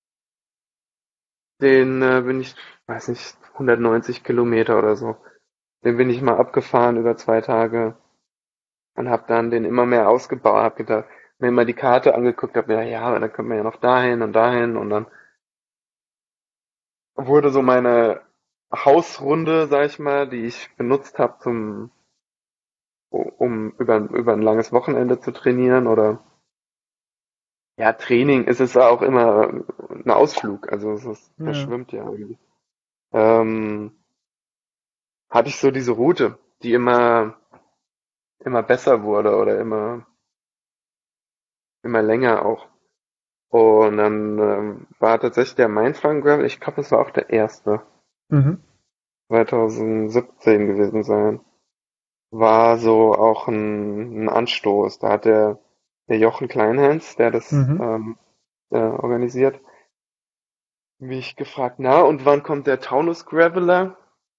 Den äh, bin ich, weiß nicht, hundertneunzig Kilometer oder so. Den bin ich mal abgefahren über zwei Tage und habe dann den immer mehr ausgebaut, habe gedacht, mir immer die Karte angeguckt, habe mir, ja, dann können wir ja noch dahin und dahin und dann wurde so meine Hausrunde, sag ich mal, die ich benutzt habe zum, um über, über ein langes Wochenende zu trainieren oder ja, Training ist es auch immer ein Ausflug, also es ist, Ja. verschwimmt ja irgendwie. Ähm, hatte ich so diese Route, die immer immer besser wurde oder immer immer länger auch. Und dann ähm, war tatsächlich der Mindfang Gravel, ich glaube, das war auch der erste, Mhm. zwanzig siebzehn gewesen sein. War so auch ein, ein Anstoß. Da hat der, der Jochen Kleinhans, der das Mhm. ähm, äh, organisiert, mich gefragt, na, und wann kommt der Taunus Graveler?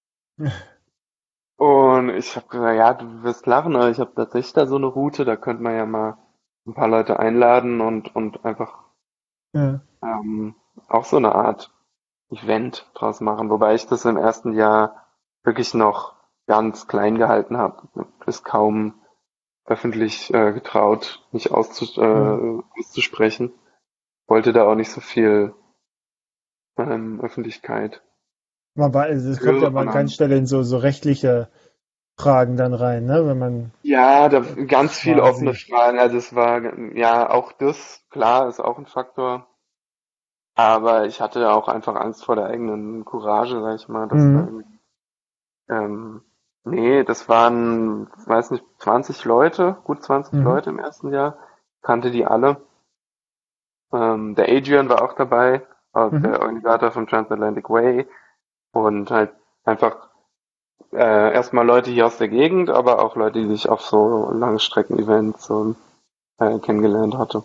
Und ich habe gesagt, ja, du wirst lachen, aber ich habe tatsächlich da so eine Route, da könnte man ja mal ein paar Leute einladen und, und einfach Ja. ähm, auch so eine Art Event draus machen, wobei ich das im ersten Jahr wirklich noch ganz klein gehalten habe, es kaum öffentlich äh, getraut, mich auszu Ja. äh, auszusprechen. Wollte da auch nicht so viel ähm, Öffentlichkeit Man war, also es kommt ja für mal und an ganz dann, Stelle in so, so rechtliche Fragen dann rein, ne? Wenn man ja, da äh, ganz viel offene quasi. Fragen. Also es war ja auch das, klar, ist auch ein Faktor. Aber ich hatte auch einfach Angst vor der eigenen Courage, sag ich mal, dass da Mhm. irgendwie Ähm, nee, das waren, weiß nicht, zwanzig Leute, gut zwanzig Mhm. Leute im ersten Jahr. Kannte die alle. Ähm, der Adrian war auch dabei, äh, Mhm. der Organisator von Transatlantic Way. Und halt einfach äh, erstmal Leute hier aus der Gegend, aber auch Leute, die ich auf so Langstrecken-Events so, äh, kennengelernt hatte.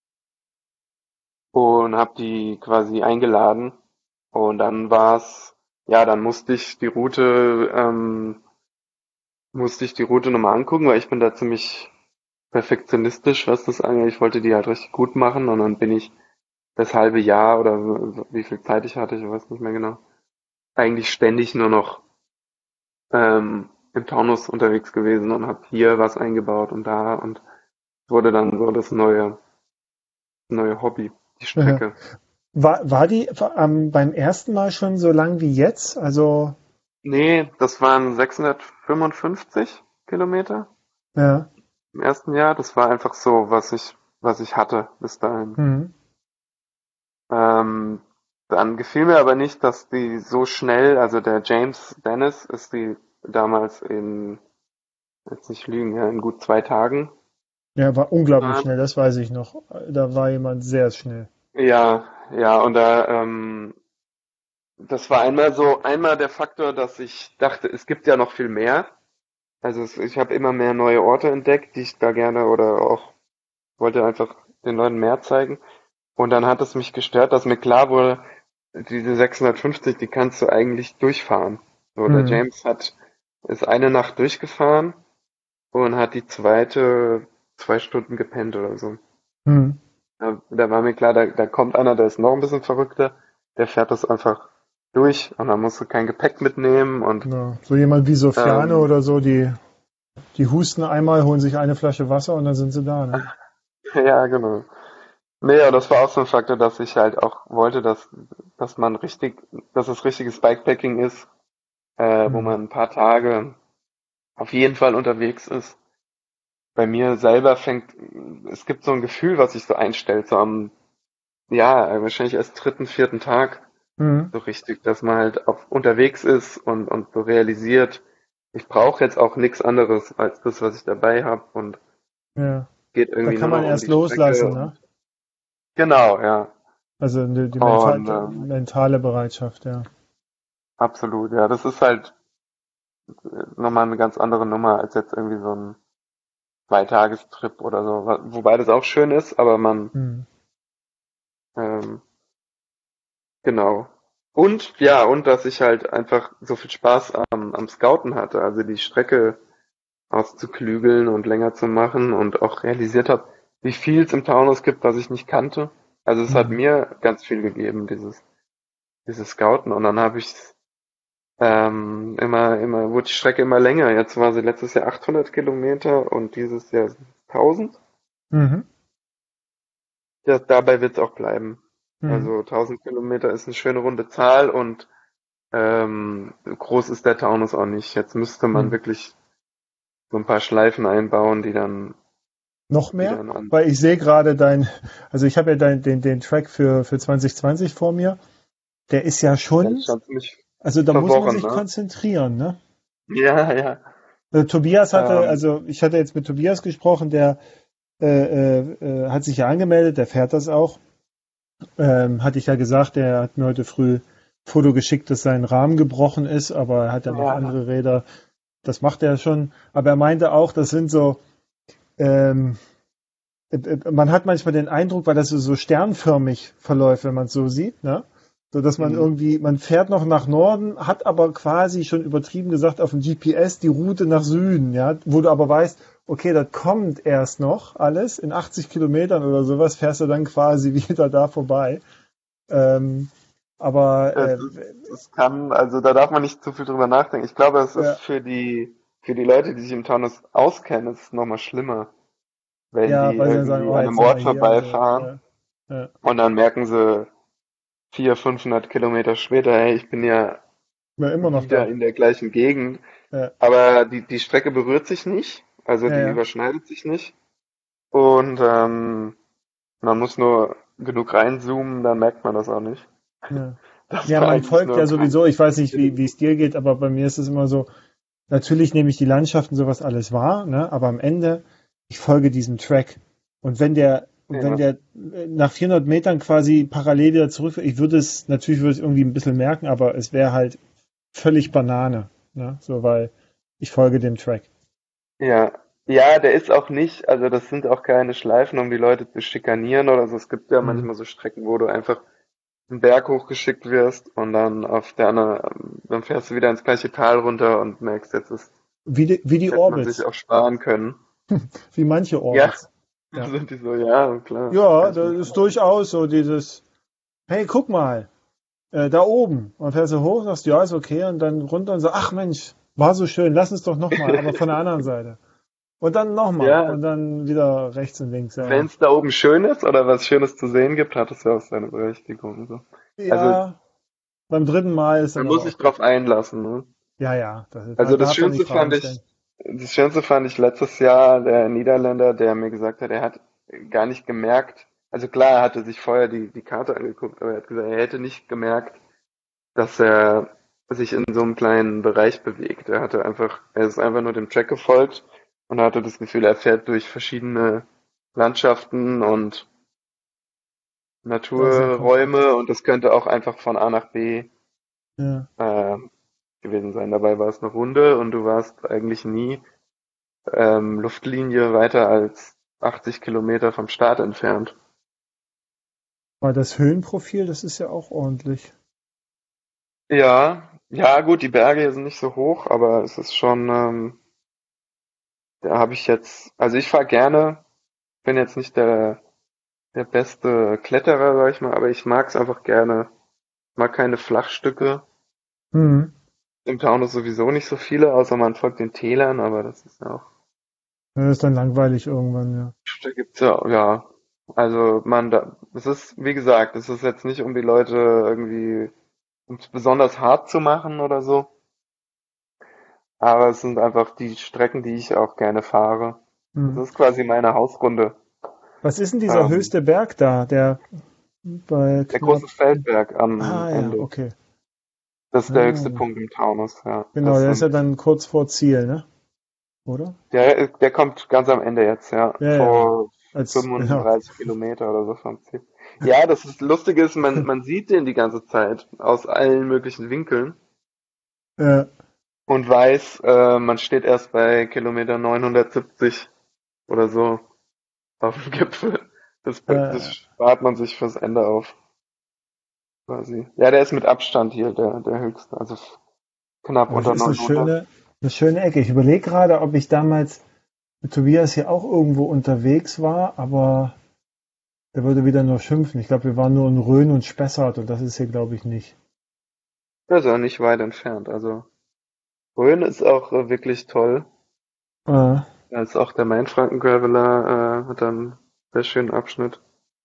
Und habe die quasi eingeladen. Und dann war's, ja, dann musste ich die Route, ähm, musste ich die Route nochmal angucken, weil ich bin da ziemlich perfektionistisch, was das angeht. Ich wollte die halt richtig gut machen und dann bin ich das halbe Jahr oder so, so, wie viel Zeit ich hatte, ich weiß nicht mehr genau, eigentlich ständig nur noch ähm, im Taunus unterwegs gewesen und habe hier was eingebaut und da und wurde dann so das neue neue Hobby, die Ja. Strecke. War, war die ähm, beim ersten Mal schon so lang wie jetzt? Also, Nee, das waren sechshundertfünfundfünfzig Kilometer ja. im ersten Jahr. Das war einfach so, was ich was ich hatte bis dahin. Mhm. Ähm, dann gefiel mir aber nicht, dass die so schnell, also der James Dennis ist die damals in, jetzt nicht lügen, ja, in gut zwei Tagen Ja, war unglaublich gefahren. schnell, das weiß ich noch. Da war jemand sehr schnell. Ja, ja, und da, ähm, das war einmal so, einmal der Faktor, dass ich dachte, es gibt ja noch viel mehr. Also es, ich habe immer mehr neue Orte entdeckt, die ich da gerne oder auch wollte einfach den Leuten mehr zeigen. Und dann hat es mich gestört, dass mir klar wurde, diese sechshundertfünfzig, die kannst du eigentlich durchfahren. So, der Hm. James hat, ist eine Nacht durchgefahren und hat die zweite zwei Stunden gepennt oder so. Hm. Da, da war mir klar, da, da kommt einer, der ist noch ein bisschen verrückter, der fährt das einfach durch und dann musst du kein Gepäck mitnehmen und Ja. So jemand wie Sofiane ähm, oder so, die, die husten einmal, holen sich eine Flasche Wasser und dann sind sie da, ne? ja, genau. Nee, ja, das war auch so ein Faktor, dass ich halt auch wollte, dass, dass man richtig, dass es richtiges Bikepacking ist, äh, wo Hm. man ein paar Tage auf jeden Fall unterwegs ist. Bei mir selber fängt, es gibt so ein Gefühl, was sich so einstellt, so am, ja, wahrscheinlich erst dritten, vierten Tag, Hm. so richtig, dass man halt auch unterwegs ist und, und so realisiert, ich brauche jetzt auch nichts anderes als das, was ich dabei habe und Ja. geht Da irgendwie kann nur man noch um erst die Strecke loslassen, ne? und genau, ja. Also die, die mental, Und ähm, mentale Bereitschaft, ja. absolut, ja, das ist halt nochmal eine ganz andere Nummer als jetzt irgendwie so ein Zweitagestrip oder so, wa- wobei das auch schön ist, aber man, Hm. ähm, genau. Und ja, und dass ich halt einfach so viel Spaß am, am Scouten hatte, also die Strecke auszuklügeln und länger zu machen und auch realisiert habe, wie viel es im Taunus gibt, was ich nicht kannte. Also es hat Hm. mir ganz viel gegeben, dieses, dieses Scouten. Und dann habe ich ähm, immer, immer, wurde die Strecke immer länger. Jetzt war sie letztes Jahr achthundert Kilometer und dieses Jahr tausend. Mhm. Ja, dabei wird es auch bleiben. Mhm. Also tausend Kilometer ist eine schöne runde Zahl und ähm, groß ist der Taunus auch nicht. Jetzt müsste man Mhm. wirklich so ein paar Schleifen einbauen, die dann, Noch die mehr? dann an. Weil ich sehe gerade dein, also ich habe ja dein, den, den Track für, für zwanzig zwanzig vor mir. Der ist ja Der ist schon, schon ziemlich also da muss man verworren, sich ne? konzentrieren, ne? Ja, ja. Also Tobias hatte, Ähm, also ich hatte jetzt mit Tobias gesprochen, der äh, äh, äh, hat sich ja angemeldet, der fährt das auch. Ähm, hatte ich ja gesagt, der hat mir heute früh ein Foto geschickt, dass sein Rahmen gebrochen ist, aber er hat ja noch ja, andere Räder. Das macht er schon. Aber er meinte auch, das sind so, ähm, äh, äh, man hat manchmal den Eindruck, weil das so, so sternförmig verläuft, wenn man es so sieht, ne? So dass man mhm. irgendwie, man fährt noch nach Norden, hat aber quasi schon übertrieben gesagt auf dem G P S die Route nach Süden, ja, wo du aber weißt, okay, das kommt erst noch alles, in achtzig Kilometern oder sowas fährst du dann quasi wieder da vorbei. Ähm, aber Es äh, ist, es kann, also da darf man nicht zu viel drüber nachdenken. Ich glaube, es ist äh, für die, für die Leute, die sich im Taunus auskennen, ist es nochmal schlimmer, wenn ja, die weil sie dann sagen, irgendwie oh, an jetzt einem sind wir Ort hier und so. vorbeifahren Ja, ja, und dann merken sie vierhundert, fünfhundert Kilometer später, hey, ich bin ja war immer noch wieder da. in der gleichen Gegend. Ja, Aber die, die Strecke berührt sich nicht, also ja, die ja. überschneidet sich nicht. Und ähm, man muss nur genug reinzoomen, dann merkt man das auch nicht. Ja. Das Ja, war man eigentlich folgt nur ja ein sowieso, ich weiß nicht, wie, wie es Kilometer. dir geht, aber bei mir ist es immer so, natürlich nehme ich die Landschaften sowas alles wahr, ne? Aber am Ende, ich folge diesem Track. Und wenn der, wenn Ja, der äh, nach vierhundert Metern quasi parallel wieder zurück, ich würde es, natürlich würde ich es irgendwie ein bisschen merken, aber es wäre halt völlig Banane, ne? So, weil ich folge dem Track. ja, ja, der ist auch nicht, also das sind auch keine Schleifen, um die Leute zu schikanieren oder so. Es gibt ja Hm. manchmal so Strecken, wo du einfach einen Berg hochgeschickt wirst und dann auf der anderen, dann fährst du wieder ins gleiche Tal runter und merkst, jetzt ist, Wie die, wie die hätte man sich Orbits, auch sparen können. wie manche Ja, Orbits. dann Ja. sind die so, ja, klar, Ja, kann ich mir das ist vorstellen. durchaus so dieses, hey, guck mal, äh, da oben. Und fährst du hoch, sagst, ja, ist okay, und dann runter und sagst, ach Mensch, war so schön, lass uns doch nochmal, aber von der anderen Seite. Und dann nochmal Ja, und dann wieder rechts und links, wenn ja. es da oben schön ist oder was Schönes zu sehen gibt, hat es ja auch seine Berechtigung. So. Also Ja, beim dritten Mal ist man dann muss aber sich auch gut. drauf einlassen. Ne? Ja, ja, das ist, Also man das darf da Schönste nicht Fragen fand stellen. ich, das Schönste fand ich letztes Jahr der Niederländer, der mir gesagt hat, er hat gar nicht gemerkt, also klar, er hatte sich vorher die, die Karte angeguckt, aber er hat gesagt, er hätte nicht gemerkt, dass er sich in so einem kleinen Bereich bewegt. Er hatte einfach, er ist einfach nur dem Track gefolgt und hatte das Gefühl, er fährt durch verschiedene Landschaften und Das ist ja perfekt. Naturräume und das könnte auch einfach von A nach B Ja, äh, gewesen sein. Dabei war es eine Runde und du warst eigentlich nie. ähm, Luftlinie weiter als achtzig Kilometer vom Start entfernt. Aber das Höhenprofil, das ist ja auch ordentlich. Ja, ja gut, die Berge hier sind nicht so hoch, aber es ist schon, ähm, da habe ich jetzt, also ich fahre gerne, bin jetzt nicht der, der beste Kletterer, sag ich mal, aber ich mag es einfach gerne. Mag keine Flachstücke. Mhm. Im Taunus sowieso nicht so viele, außer man folgt den Tälern, aber das ist ja auch, Ja, das ist dann langweilig irgendwann, ja. da gibt's ja, ja, also man da, es ist, wie gesagt, es ist jetzt nicht, um die Leute irgendwie, um es besonders hart zu machen oder so, aber es sind einfach die Strecken, die ich auch gerne fahre. Das Mhm. ist quasi meine Hausrunde. Was ist denn dieser Ähm, höchste Berg da, der bei der knapp... große Feldberg am Ah ja, Ende. okay. Das ist der höchste Ah, Punkt im Taunus, ja. genau, Das der ist ja sind, dann kurz vor Ziel, ne? Oder? der, der kommt ganz am Ende jetzt, ja. Ja, ja. Vor Als, ja. fünfunddreißig Kilometer oder so vom Ziel. Ja, das ist Lustige ist, man, man sieht den die ganze Zeit aus allen möglichen Winkeln Ja, und weiß, äh, man steht erst bei Kilometer neunhundertsiebzig oder so auf dem Gipfel. Das, das äh, spart man sich fürs Ende auf, quasi. Ja, der ist mit Abstand hier der, der höchste, also knapp aber es unter ist eine neunhundert. schöne, eine schöne Ecke. Ich überlege gerade, ob ich damals mit Tobias hier auch irgendwo unterwegs war, aber der würde wieder nur schimpfen. Ich glaube, wir waren nur in Rhön und Spessart und das ist hier, glaube ich, nicht. Das ist auch nicht weit entfernt. Also Rhön ist auch äh, wirklich toll. Äh, Da ist auch der Mainfranken-Graveler, äh, hat dann einen sehr schönen Abschnitt.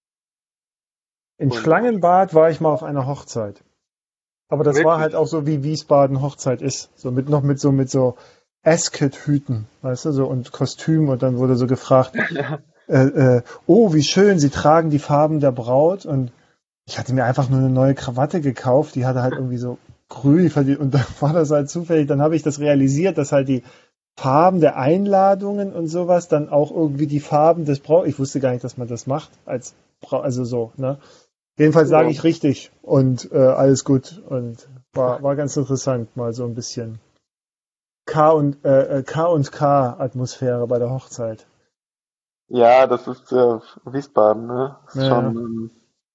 in Und Schlangenbad war ich mal auf einer Hochzeit. Aber das war halt wirklich, auch so, wie Wiesbaden Hochzeit ist. So mit noch mit so mit so Ascot-Hüten, weißt du, so und Kostüm und dann wurde so gefragt, äh, äh, oh, wie schön, Sie tragen die Farben der Braut und ich hatte mir einfach nur eine neue Krawatte gekauft, die hatte halt irgendwie so grün verdient und dann war das halt zufällig, dann habe ich das realisiert, dass halt die Farben der Einladungen und sowas dann auch irgendwie die Farben des Braut, ich wusste gar nicht, dass man das macht als Brau also so, ne? Jedenfalls lag ja. ich richtig und äh, alles gut und war, war ganz interessant, mal so ein bisschen K und äh, äh, K und K Atmosphäre bei der Hochzeit. Ja, das ist äh, Wiesbaden, ne? Ist schon Naja, ähm,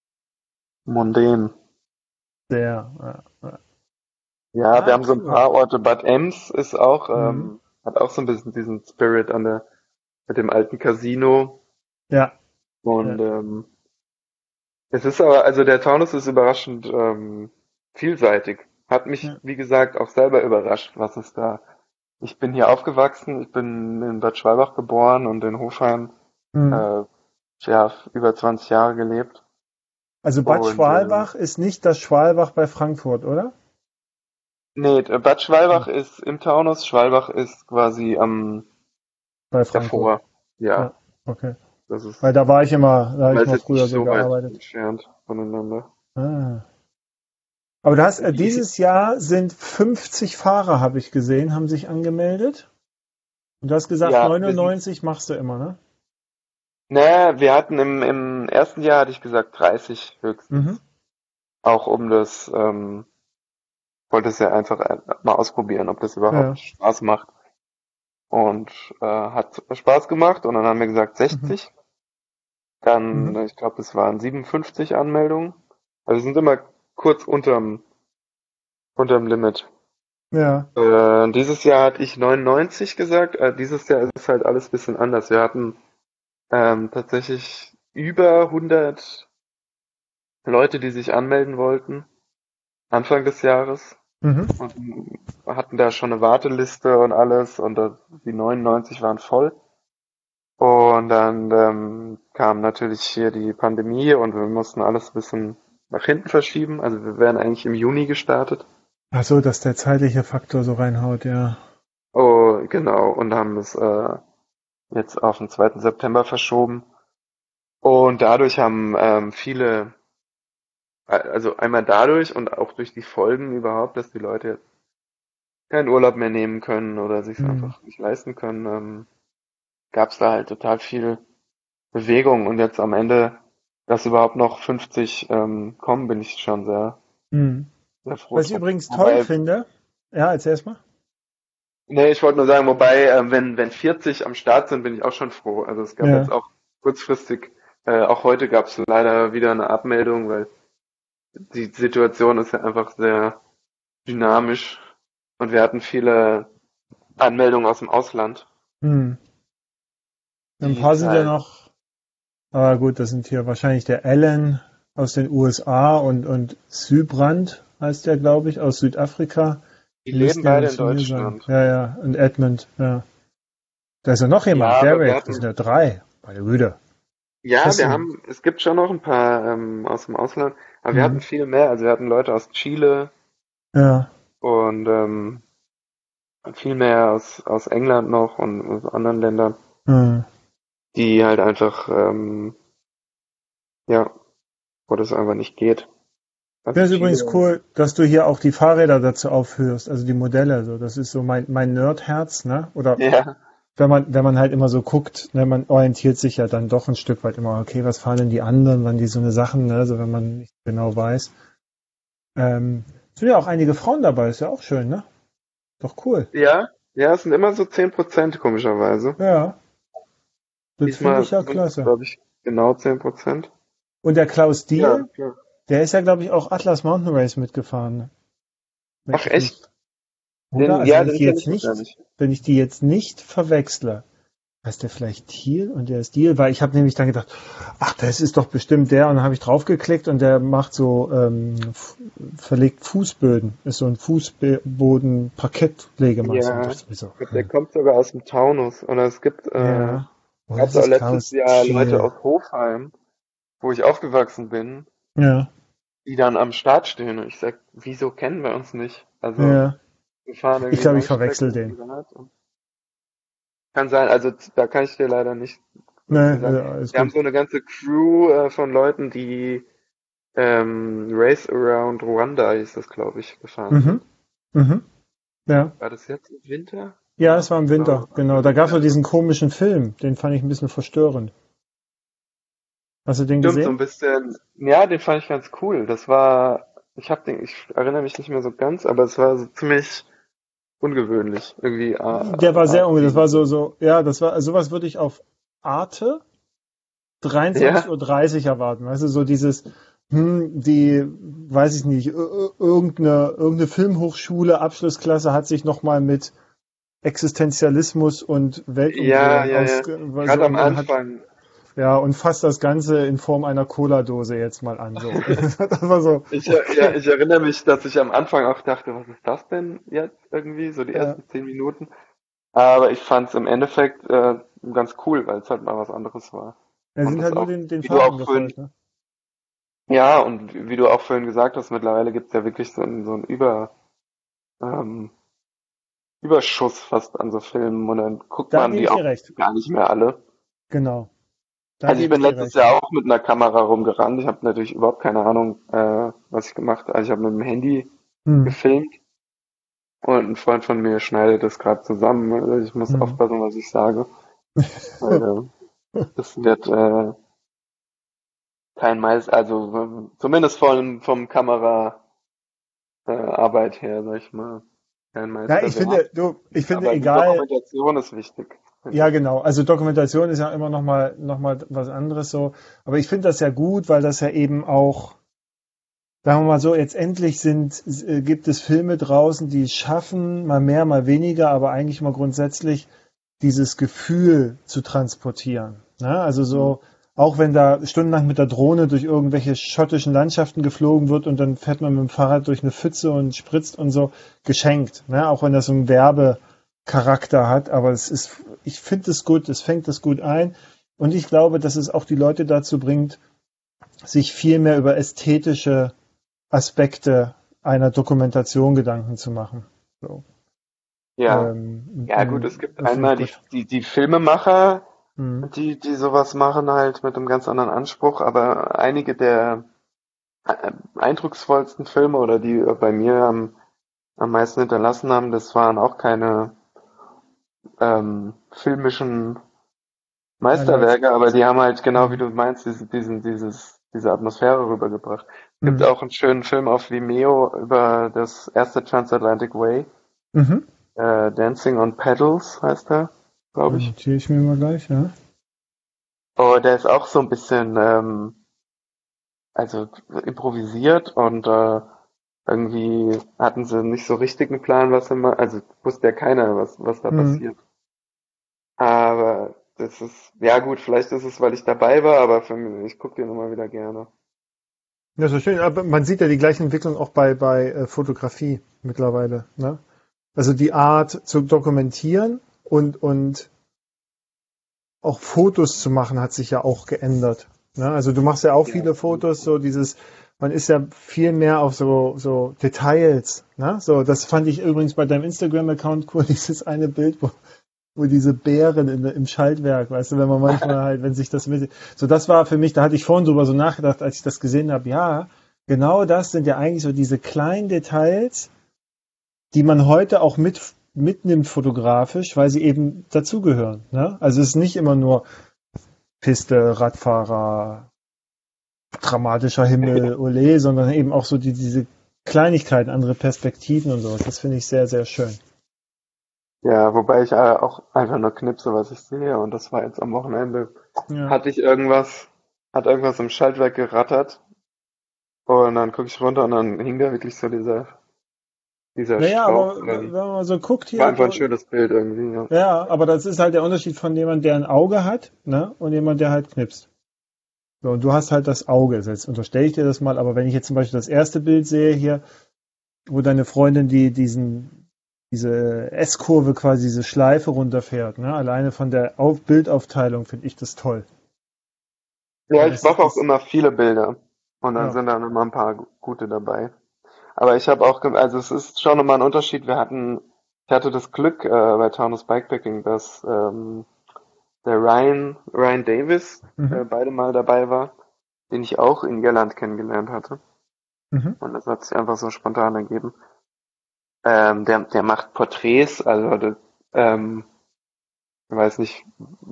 mondän. sehr. Ja, ja. Ja, wir Ah, haben so ein cool. paar Orte. Bad Ems ist auch, Mhm. ähm, hat auch so ein bisschen diesen Spirit an der, mit dem alten Casino. Ja, Und ja, ähm, es ist aber, also der Taunus ist überraschend ähm, vielseitig. Hat mich, ja. wie gesagt, auch selber überrascht, was es da. Ich bin hier aufgewachsen, ich bin in Bad Schwalbach geboren und in Hofheim Mhm. äh, ja, über zwanzig Jahre gelebt. Also Bad Und ähm, Schwalbach ist nicht das Schwalbach bei Frankfurt, oder? nee, Bad Hm. Schwalbach ist im Taunus, Schwalbach ist quasi am Bei Frankfurt. davor. Ja, Ja, okay. das Weil ist, da war ich immer, da habe aber ich ist mal jetzt nicht früher so so weit gearbeitet. entfernt voneinander. Ah. Aber du hast, äh, Die, dieses Jahr sind fünfzig Fahrer, habe ich gesehen, haben sich angemeldet. Und du hast gesagt, ja, wir sind, neunundneunzig machst du immer, ne? naja, wir hatten im, im ersten Jahr, hatte ich gesagt, dreißig Mhm. höchstens. Auch um das, ähm, wollte es ja einfach ein- mal ausprobieren, ob das überhaupt Ja. Spaß macht. Und äh, hat Spaß gemacht und dann haben wir gesagt Mhm. sechzig. Dann, Mhm. äh, ich glaube, es waren siebenundfünfzig Anmeldungen. Also wir sind immer kurz unterm, unterm Limit. Ja. Äh, dieses Jahr hatte ich neunundneunzig gesagt. Äh, dieses Jahr ist halt alles ein bisschen anders. Wir hatten ähm, tatsächlich über hundert Leute, die sich anmelden wollten, Anfang des Jahres. Mhm. Und hatten da schon eine Warteliste und alles und das, die neunundneunzig waren voll. Und dann ähm, kam natürlich hier die Pandemie und wir mussten alles ein bisschen nach hinten verschieben. Also wir wären eigentlich im Juni gestartet. Ach so, dass der zeitliche Faktor so reinhaut, ja. Oh, genau, und haben es äh, jetzt auf den zweiten September verschoben. Und dadurch haben ähm, viele, äh, also einmal dadurch und auch durch die Folgen überhaupt, dass die Leute jetzt keinen Urlaub mehr nehmen können oder sich es Hm. einfach nicht leisten können, ähm, gab es da halt total viel Bewegung und jetzt am Ende, dass überhaupt noch fünfzig ähm, kommen, bin ich schon sehr, Hm. sehr froh Was ich drum. übrigens toll Wobei, finde, ja, erzähl erst mal. Nee, ich wollte nur sagen, wobei, äh, wenn, wenn vierzig am Start sind, bin ich auch schon froh. Also es gab jetzt Ja. auch kurzfristig, äh, auch heute gab es leider wieder eine Abmeldung, weil die Situation ist ja einfach sehr dynamisch und wir hatten viele Anmeldungen aus dem Ausland, Hm. Ein die paar es sind ja halt, noch, aber gut, das sind hier wahrscheinlich der Allen aus den U S A und, und Sybrand heißt der, glaube ich, aus Südafrika. die Die leben müssten ja beide in jetzt hier sein. Deutschland. Ja, ja, und Edmund, ja. Da ist ja noch jemand, Ja, aber wir Derek, das sind hatten, ja drei. Meine Güte. ja, wir Hessen. haben, es gibt schon noch ein paar ähm, aus dem Ausland, aber wir Hm. hatten viel mehr. Also wir hatten Leute aus Chile Ja. und ähm, viel mehr aus, aus England noch und aus anderen Ländern, Hm. die halt einfach, ähm, ja, wo das einfach nicht geht. Ja, Also ist übrigens viele, cool, dass du hier auch die Fahrräder dazu aufführst, also die Modelle. So, das ist so mein, mein Nerdherz, ne? Oder ja, wenn man, wenn man halt immer so guckt, ne, man orientiert sich ja dann doch ein Stück weit immer, okay, was fahren denn die anderen, wann die so eine Sachen, ne, so wenn man nicht genau weiß. Ähm, sind ja auch einige Frauen dabei, ist ja auch schön, ne? Doch cool. ja, ja, es sind immer so zehn Prozent komischerweise. Ja, das finde ich Diesmal ja sind es, klasse. glaube ich, genau zehn Prozent. Und der Klaus Ja, Diehl, klar. der ist ja, glaube ich, auch Atlas Mountain Race mitgefahren, ne? Wenn Ach ich mich, echt? oder? Den, Also ja, wenn ich den die kenne jetzt ich noch gar nicht, nicht. wenn ich die jetzt nicht verwechsle, heißt der vielleicht Thiel und der ist Deal, weil ich habe nämlich dann gedacht, ach, das ist doch bestimmt der und dann habe ich draufgeklickt und der macht so ähm, f- verlegt Fußböden, ist so ein Fußboden-Parkettlegemeister und Ja, dachte mir so, der hm, kommt sogar aus dem Taunus. Und es gibt, äh, ja, oder gab ist es auch es letztes Klaus Jahr Leute Thiel? aus Hofheim, wo ich aufgewachsen bin, Ja, die dann am Start stehen. Und ich sag, wieso kennen wir uns nicht? Also, ja, wir fahren ich irgendwie glaube, ich verwechsel Langstrecke den. privat. Und kann sein, also z- da kann ich dir leider nicht so Ne, viel sagen. ja, alles Wir haben gut. so eine ganze Crew äh, von Leuten, die ähm, Race Around Rwanda hieß das, glaube ich, gefahren Mhm, sind. mhm, ja. War das jetzt im Winter? Ja, es Oder? war im Ich Winter, glaube, genau. Anfang Da des gab es so diesen Jahres. komischen Film, den fand ich ein bisschen verstörend. Hast du den Stimmt, so ein gesehen? bisschen. Ja, den fand ich ganz cool. Das war, ich hab den, ich erinnere mich nicht mehr so ganz, aber es war so ziemlich ungewöhnlich. Irgendwie Der war ar- sehr, unge- das war artsy. so, so, ja, das war, sowas würde ich auf Arte dreiundzwanzig Ja, Uhr dreißig erwarten. Weißt du, so dieses, hm, die, weiß ich nicht, ir- ir- irgendeine, irgendeine Filmhochschule, Abschlussklasse hat sich nochmal mit Existenzialismus und ja, Weltumdrehung ja, ja. ausge, Gerade so, am und, und hat, Anfang. ja, und fasst das Ganze in Form einer Cola-Dose jetzt mal an, so. Das war so, Ich, er- ja, okay, ich erinnere mich, dass ich am Anfang auch dachte, was ist das denn jetzt irgendwie, so die ja. ersten zehn Minuten. Aber ich fand es im Endeffekt äh, ganz cool, weil es halt mal was anderes war. Wir Und sind das halt nur auch, den, den wie du Fahrten auch vorhin, gefolgt, ne? ja, und wie du auch vorhin gesagt hast, mittlerweile gibt es ja wirklich so einen, so einen Über, ähm, Überschuss fast an so Filmen und dann guckt Da man gebe die ich auch dir recht. gar nicht mehr alle. Genau. Da Also ich gebe ich bin dir letztes recht. Jahr auch mit einer Kamera rumgerannt. Ich habe natürlich überhaupt keine Ahnung, äh, was ich gemacht habe. Also ich habe mit dem Handy Hm, gefilmt und ein Freund von mir schneidet das gerade zusammen. Also ich muss hm. aufpassen, was ich sage, weil äh, das wird äh, kein Meister, also ähm, zumindest von vom Kamera äh, Arbeit her, sag ich mal, kein Ja, ich Meisterwerk. finde, du, ich finde, Aber die egal, Dokumentation ist wichtig, finde ja, ich. genau. Also Dokumentation ist ja immer noch mal, noch mal was anderes so. Aber ich finde das ja gut, weil das ja eben auch, sagen wir mal so, jetzt endlich sind, äh, gibt es Filme draußen, die es schaffen, mal mehr, mal weniger, aber eigentlich mal grundsätzlich dieses Gefühl zu transportieren. Ne? Also Mhm. so, auch wenn da stundenlang mit der Drohne durch irgendwelche schottischen Landschaften geflogen wird und dann fährt man mit dem Fahrrad durch eine Pfütze und spritzt und so, geschenkt. Ne? Auch wenn das so einen Werbecharakter hat, aber es ist, ich finde es gut, es fängt es gut ein und ich glaube, dass es auch die Leute dazu bringt, sich viel mehr über ästhetische Aspekte einer Dokumentation Gedanken zu machen. So. Ja. Ähm, Ja gut, es und gibt das finde ich einmal die, gut. die, die Filmemacher, Mhm. die, die sowas machen halt mit einem ganz anderen Anspruch, aber einige der äh, eindrucksvollsten Filme oder die bei mir am, am meisten hinterlassen haben, das waren auch keine ähm, filmischen Highlights. Meisterwerke, aber die haben halt genau wie Mhm. du meinst, diese, diesen, dieses, diese Atmosphäre rübergebracht. Es gibt Mhm. auch einen schönen Film auf Vimeo über das erste Transatlantic Way. Mhm. Äh, Dancing on Pedals heißt er, glaube Dann ich. notiere ich mir mal gleich, ja. Oh, der ist auch so ein bisschen, ähm, also improvisiert und äh, irgendwie hatten sie nicht so richtig einen Plan, was er mal, also wusste ja keiner, was, was da Hm. passiert. Aber das ist, ja gut, vielleicht ist es, weil ich dabei war, aber für mich, ich gucke den immer wieder gerne. Ja, so schön. Aber man sieht ja die gleiche Entwicklung auch bei, bei äh, Fotografie mittlerweile, ne? Also die Art zu dokumentieren und, und auch Fotos zu machen hat sich ja auch geändert. Ne? Also du machst ja auch Ja, viele Fotos, so dieses, man ist ja viel mehr auf so, so Details. Ne? So, das fand ich übrigens bei deinem Instagram-Account cool, dieses eine Bild, wo, wo diese Bären in, im Schaltwerk, weißt du, wenn man manchmal halt, wenn sich das mit, so das war für mich, da hatte ich vorhin drüber so nachgedacht, als ich das gesehen habe, ja, genau das sind ja eigentlich so diese kleinen Details, die man heute auch mit mitnimmt fotografisch, weil sie eben dazugehören. Ne? Also es ist nicht immer nur Piste, Radfahrer, dramatischer Himmel, Ole, sondern eben auch so die, diese Kleinigkeiten, andere Perspektiven und sowas. Das finde ich sehr, sehr schön. ja, wobei ich äh, auch einfach nur knipse, was ich sehe. Und das war jetzt am Wochenende. Ja. Hatte ich irgendwas, hat irgendwas im Schaltwerk gerattert. Und dann gucke ich runter und dann hing da wirklich so dieser, dieser Naja, aber Strauch wenn drin. man mal so guckt War hier, einfach ein du, schönes Bild irgendwie, ja. ja, aber das ist halt der Unterschied von jemand, der ein Auge hat, ne, und jemand, der halt knipst. So, und du hast halt das Auge. Jetzt unterstelle ich dir das mal, aber wenn ich jetzt zum Beispiel das erste Bild sehe hier, wo deine Freundin die diesen diese S-Kurve quasi diese Schleife runterfährt, ne? Alleine von der Auf Bildaufteilung finde ich das toll. Ja, Weil ich das mache auch ist immer viele Bilder. Und dann ja. sind dann immer ein paar gu- gute dabei. Aber ich habe auch, gem- also es ist schon nochmal ein Unterschied. Wir hatten, ich hatte das Glück äh, bei Taunus Bikepacking, dass ähm, der Ryan, Ryan Davis Mhm. äh, beide mal dabei war, den ich auch in Irland kennengelernt hatte. Mhm. Und das hat sich einfach so spontan ergeben. Ähm, der, der macht Porträts, also das, ähm, ich weiß nicht,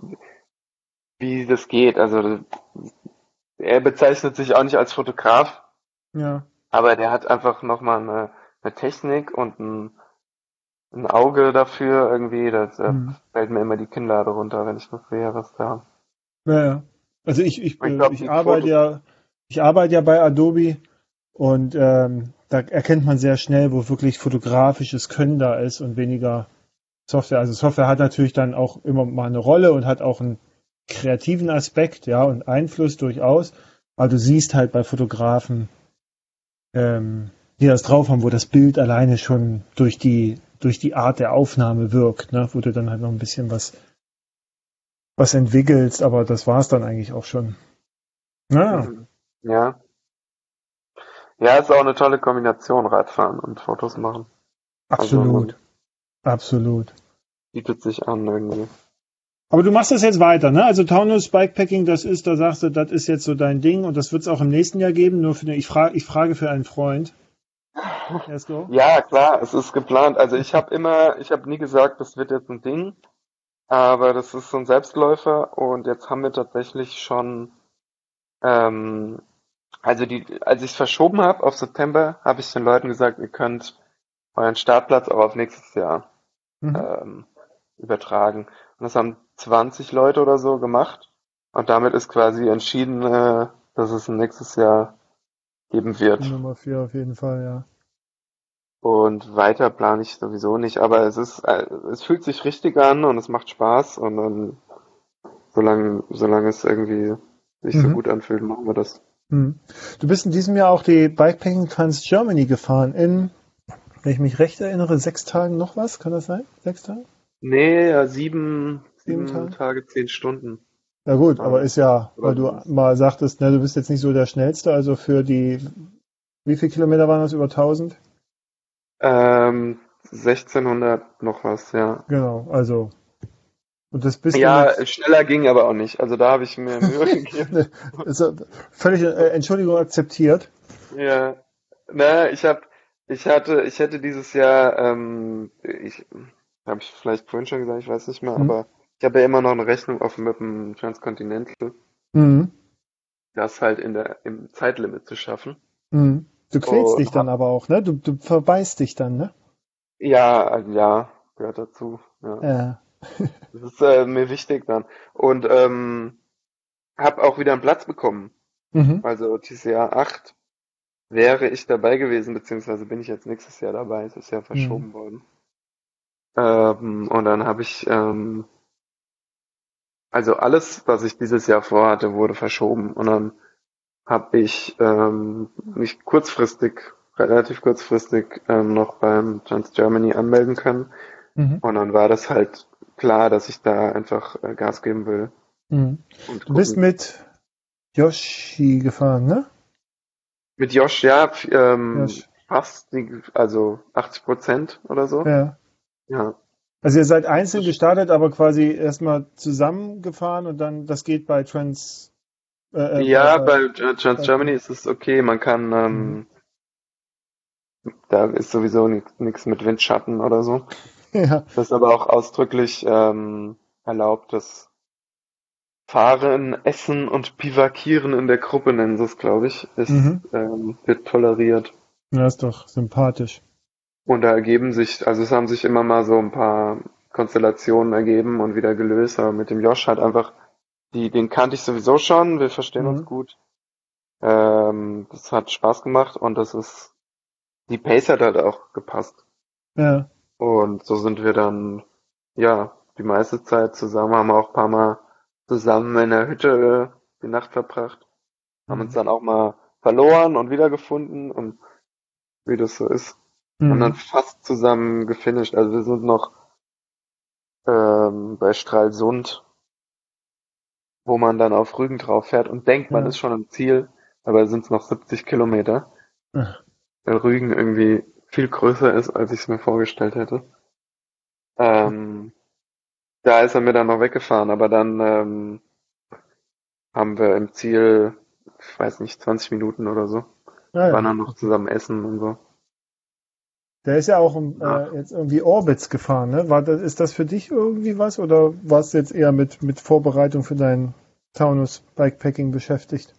wie das geht. Also er bezeichnet sich auch nicht als Fotograf, Ja. aber der hat einfach nochmal eine, eine Technik und ein, ein Auge dafür irgendwie. Das äh, Mhm. fällt mir immer die Kinnlade runter, wenn ich das sehe, was da. Ja, ja. Also ich, ich, Ich äh, glaube, ich die arbeite Fotos. ja, ich arbeite ja bei Adobe und ähm, da erkennt man sehr schnell, wo wirklich fotografisches Können da ist und weniger Software. Also Software hat natürlich dann auch immer mal eine Rolle und hat auch einen kreativen Aspekt, ja, und Einfluss durchaus. Aber du siehst halt bei Fotografen, ähm, die das drauf haben, wo das Bild alleine schon durch die, durch die Art der Aufnahme wirkt, ne? Wo du dann halt noch ein bisschen was, was entwickelst, aber das war's dann eigentlich auch schon. Ja, Mhm. Ja. Ja, ist auch eine tolle Kombination, Radfahren und Fotos machen. Also man absolut, absolut. bietet sich an irgendwie. Aber du machst das jetzt weiter, ne? Also Taunus Bikepacking, das ist, da sagst du, das ist jetzt so dein Ding und das wird es auch im nächsten Jahr geben. Nur für den, ich frage, ich frage für einen Freund. Let's go. Ja, klar, es ist geplant. Also ich habe immer, ich habe nie gesagt, das wird jetzt ein Ding, aber das ist so ein Selbstläufer und jetzt haben wir tatsächlich schon, ähm, also die, als ich es verschoben habe auf September, habe ich den Leuten gesagt, ihr könnt euren Startplatz auch auf nächstes Jahr Mhm. ähm, übertragen. Und das haben zwanzig Leute oder so gemacht und damit ist quasi entschieden, äh, dass es ein nächstes Jahr geben Die wird. Nummer vier auf jeden Fall, ja. Und weiter plane ich sowieso nicht, aber es ist, äh, es fühlt sich richtig an und es macht Spaß und dann, solange, solange es irgendwie sich so Mhm. gut anfühlt, machen wir das. Mhm. Du bist in diesem Jahr auch die Bikepacking Trans Germany gefahren in, wenn ich mich recht erinnere, sechs Tagen noch was? Kann das sein? Sechs Tage? Nee, ja, sieben, Sieben sieben Tage? Tage, zehn Stunden Ja gut, waren aber das. ist ja, weil Oder du sowas. mal sagtest, ne, du bist jetzt nicht so der Schnellste, also für die, wie viele Kilometer waren das? Über tausend? Ähm, sechzehnhundert noch was, ja. Genau, also, und das bist du Ja, mit, schneller ging aber auch nicht. Also da habe ich mir Mühe gegeben. ne, ist völlig äh, Entschuldigung akzeptiert. Ja, na, ich hab, ich hatte, ich hätte dieses Jahr, ähm, ich, habe ich vielleicht vorhin schon gesagt, ich weiß nicht mehr, Hm? aber ich habe ja immer noch eine Rechnung offen mit dem Transcontinental, Mhm. das halt in der, im Zeitlimit zu schaffen. Mhm. Du quälst dich Und dann hab, aber auch, ne? Du, du verbeißt dich dann, ne? ja, also ja. gehört dazu. Ja. Ja. Das ist äh, mir wichtig dann. Und ähm, habe auch wieder einen Platz bekommen. Mhm. Also T C A acht wäre ich dabei gewesen, beziehungsweise bin ich jetzt nächstes Jahr dabei. Es ist ja Mhm. verschoben worden. Ähm, und dann habe ich, ähm, also alles, was ich dieses Jahr vorhatte, wurde verschoben. Und dann habe ich ähm, mich kurzfristig, relativ kurzfristig ähm, noch beim Trans Germany anmelden können. Mhm. Und dann war das halt klar, dass ich da einfach äh, Gas geben will Mhm. und Du bist gucken. mit Yoshi gefahren, ne? Mit Josh, ja, f- ähm, Josh. fast, die, also achtzig Prozent oder so. Ja. Ja. Also ihr seid Das einzeln ist, gestartet, aber quasi erstmal zusammengefahren und dann, das geht bei Trans, äh, äh, bei, ja, bei, bei Tra- Trans bei Germany ist es okay. Man kann, mhm. ähm, da ist sowieso nichts mit Windschatten oder so. Ja. Das ist aber auch ausdrücklich ähm, erlaubt, das Fahren, Essen und Bivakieren in der Gruppe nennen sie es, glaube ich, ist, Mhm. ähm, wird toleriert. Ja, ist doch sympathisch. Und da ergeben sich, also es haben sich immer mal so ein paar Konstellationen ergeben und wieder gelöst, aber mit dem Josh halt einfach, die, den kannte ich sowieso schon, wir verstehen uns Mhm. gut. Ähm, das hat Spaß gemacht und das ist, die Pace hat halt auch gepasst. Ja. Und so sind wir dann, ja, die meiste Zeit zusammen, haben auch ein paar Mal zusammen in der Hütte äh, die Nacht verbracht, haben uns Mhm. dann auch mal verloren und wiedergefunden und wie das so ist. Und dann Mhm. fast zusammen gefinisht. Also wir sind noch ähm, bei Stralsund, wo man dann auf Rügen drauf fährt und denkt, man ist Ja. schon am Ziel, aber sind es noch siebzig Kilometer, Ach, weil Rügen irgendwie viel größer ist, als ich es mir vorgestellt hätte. Ähm, Da ist er mir dann noch weggefahren, aber dann ähm, haben wir im Ziel, ich weiß nicht, zwanzig Minuten oder so, ja, waren ja. dann noch Okay. zusammen essen und so. Der ist ja auch um, Ja. äh, jetzt irgendwie Orbits gefahren, ne? War das, ist das für dich irgendwie was oder warst du jetzt eher mit, mit Vorbereitung für dein Taunus Bikepacking beschäftigt?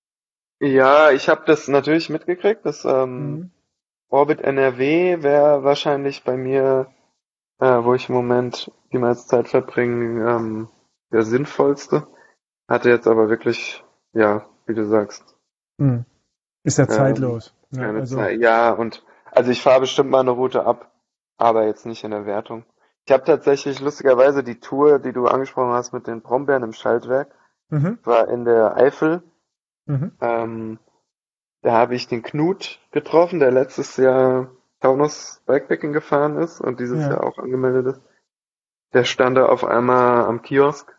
Ja, ich habe das natürlich mitgekriegt. Das ähm, Mhm. Orbit N R W wäre wahrscheinlich bei mir, äh, wo ich im Moment die meiste Zeit verbringe, ähm, der sinnvollste. Hatte jetzt aber wirklich, ja, wie du sagst, Mhm. Ist ja ähm, zeitlos. Ne? keine Also, Zeit. Ja, und also ich fahre bestimmt mal eine Route ab, aber jetzt nicht in der Wertung. Ich habe tatsächlich lustigerweise die Tour, die du angesprochen hast mit den Brombeeren im Schaltwerk, mhm. war in der Eifel. Mhm. Ähm, Da habe ich den Knut getroffen, der letztes Jahr Taunus Bikepacking gefahren ist und dieses Ja. Jahr auch angemeldet ist. Der stand da auf einmal am Kiosk,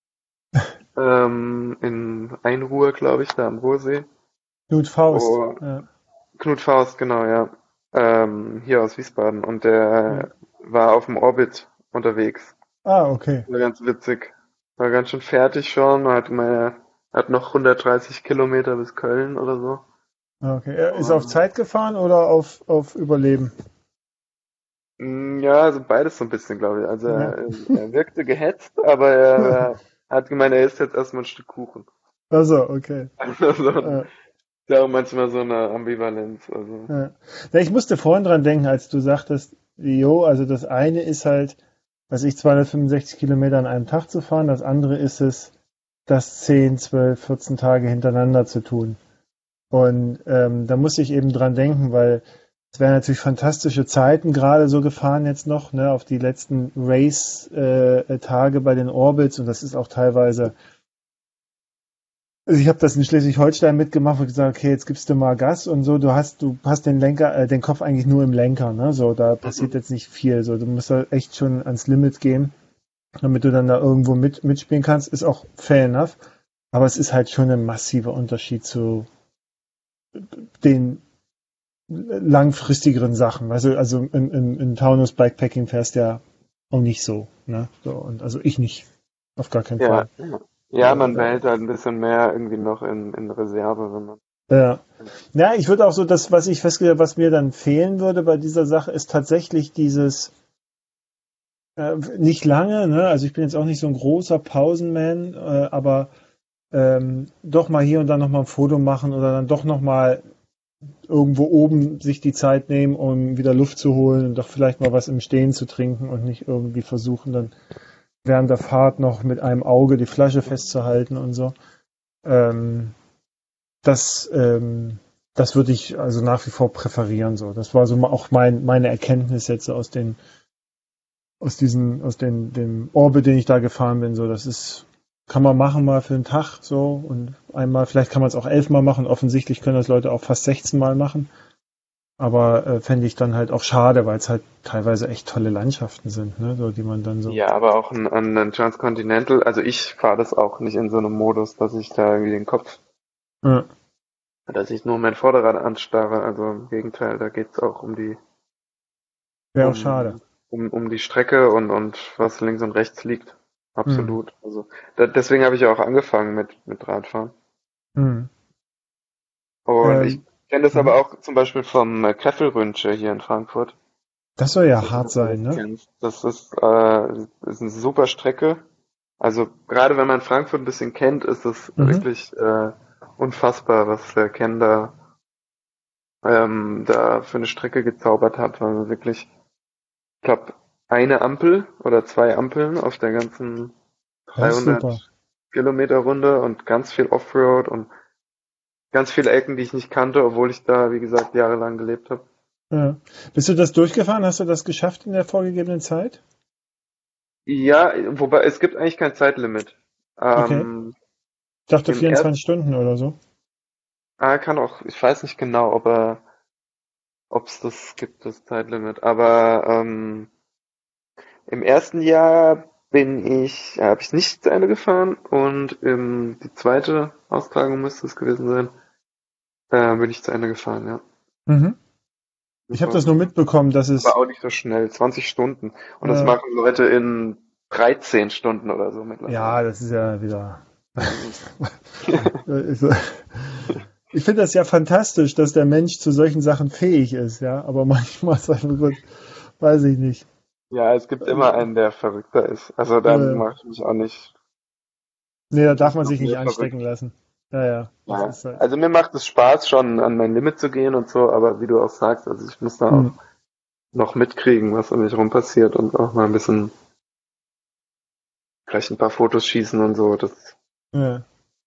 ähm, in Einruhr, glaube ich, da am Ruhrsee. Knut Faust. Oh, Ja. Knut Faust, genau, ja. Ähm, hier aus Wiesbaden. Und Ja. der war auf dem Orbit unterwegs. Ah, okay. War ganz witzig. War ganz schön fertig schon, hat mal, hat noch hundertdreißig Kilometer bis Köln oder so. Ah, okay. Er ist auf Und Zeit gefahren oder auf, auf Überleben? Mm, ja, also beides so ein bisschen, glaube ich. Also Ja. er, er wirkte gehetzt, aber er hat gemeint, er isst jetzt erstmal ein Stück Kuchen. Also, okay. Also so ein, Äh, ist ja auch manchmal so eine Ambivalenz. Also. Ja. Ja, ich musste vorhin dran denken, als du sagtest, jo, also das eine ist halt, was ich zweihundertfünfundsechzig Kilometer an einem Tag zu fahren, das andere ist es, das zehn, zwölf, vierzehn Tage hintereinander zu tun. Und ähm, da muss ich eben dran denken, weil es wären natürlich fantastische Zeiten gerade so gefahren jetzt noch, ne, auf die letzten Race-Tage bei den Orbits und das ist auch teilweise. Also ich habe das in Schleswig-Holstein mitgemacht und gesagt, okay, jetzt gibst du mal Gas und so. Du hast, du hast den Lenker, äh, den Kopf eigentlich nur im Lenker, ne? So, da passiert Mhm. jetzt nicht viel. So, du musst da echt schon ans Limit gehen, damit du dann da irgendwo mit mitspielen kannst. Ist auch fair enough. Aber es ist halt schon ein massiver Unterschied zu den langfristigeren Sachen. Weißt du, also in, in, in Taunus Bikepacking fährst ja auch nicht so, ne? So, und also ich nicht. Auf gar keinen Ja, Fall. ja. Ja, So, man da, behält halt ein bisschen mehr irgendwie noch in, in Reserve, wenn man. ja. Ja, ich würde auch so, das, was ich festgestellt habe, was mir dann fehlen würde bei dieser Sache, ist tatsächlich dieses, äh, nicht lange, ne? Also ich bin jetzt auch nicht so ein großer Pausenman, äh, aber ähm, doch mal hier und da nochmal ein Foto machen oder dann doch nochmal irgendwo oben sich die Zeit nehmen, um wieder Luft zu holen und doch vielleicht mal was im Stehen zu trinken und nicht irgendwie versuchen, dann während der Fahrt noch mit einem Auge die Flasche festzuhalten und so. Ähm, das, ähm, das würde ich also nach wie vor präferieren. So, das war so auch mein, meine Erkenntnis jetzt so aus den, aus diesen, aus den, dem Orbit, den ich da gefahren bin. So, das ist, kann man machen mal für einen Tag so und einmal, vielleicht kann man es auch elfmal machen. Offensichtlich können das Leute auch fast sechzehn Mal machen. Aber äh, fände ich dann halt auch schade, weil es halt teilweise echt tolle Landschaften sind, ne, so die man dann so. Ja, aber auch ein, an ein Transcontinental, also ich fahre das auch nicht in so einem Modus, dass ich da irgendwie den Kopf, Ja, dass ich nur mein Vorderrad anstarre. Also im Gegenteil, da geht's auch um die, wäre auch schade. um, um, um die Strecke und, und was links und rechts liegt. Hm. Absolut. Also da, deswegen habe ich ja auch angefangen mit, mit Radfahren. Hm. Und ich Ähm, kenne das aber hm. auch zum Beispiel vom äh, Kesselrünsche hier in Frankfurt. Das soll Ich ja weiß nicht, hart ob du sein, das ne? kennst. Das ist, äh, ist eine super Strecke. Also gerade wenn man Frankfurt ein bisschen kennt, ist es Mhm. wirklich äh, unfassbar, was der Ken da, ähm, da für eine Strecke gezaubert hat, weil man wirklich, ich glaube, eine Ampel oder zwei Ampeln auf der ganzen Das ist super. dreihundert Kilometer Runde und ganz viel Offroad und ganz viele Ecken, die ich nicht kannte, obwohl ich da, wie gesagt, jahrelang gelebt habe. Ja. Bist du das durchgefahren? Hast du das geschafft in der vorgegebenen Zeit? Ja, wobei es gibt eigentlich kein Zeitlimit. Okay. Ähm, Ich dachte im vierundzwanzig ersten, Stunden oder so. ah, kann auch, ich weiß nicht genau, ob er, ob es das gibt, das Zeitlimit. Aber ähm, im ersten Jahr bin ich, ja, habe ich nicht zu Ende gefahren und im, die zweite Austragung müsste es gewesen sein, äh, bin ich zu Ende gefahren, ja. Mhm. Ich Das habe war das nur super. mitbekommen, dass Aber es auch nicht so schnell, zwanzig Stunden. Und das äh, machen Leute in dreizehn Stunden oder so ja, mittlerweile. das ist ja wieder. Mhm. Ich finde das ja fantastisch, dass der Mensch zu solchen Sachen fähig ist, ja. Aber manchmal ist einfach gut, weiß ich nicht. Ja, es gibt immer einen, der verrückter ist. Also dann Äh, mache ich mich auch nicht, nee, da darf nicht man noch sich nicht mehr anstecken verrückt. lassen. Ja, ja, das Ja, ist halt. also mir macht es Spaß, schon an mein Limit zu gehen und so, aber wie du auch sagst, also ich muss da Hm, auch noch mitkriegen, was um mich rum passiert und auch mal ein bisschen, vielleicht ein paar Fotos schießen und so. Das, ja.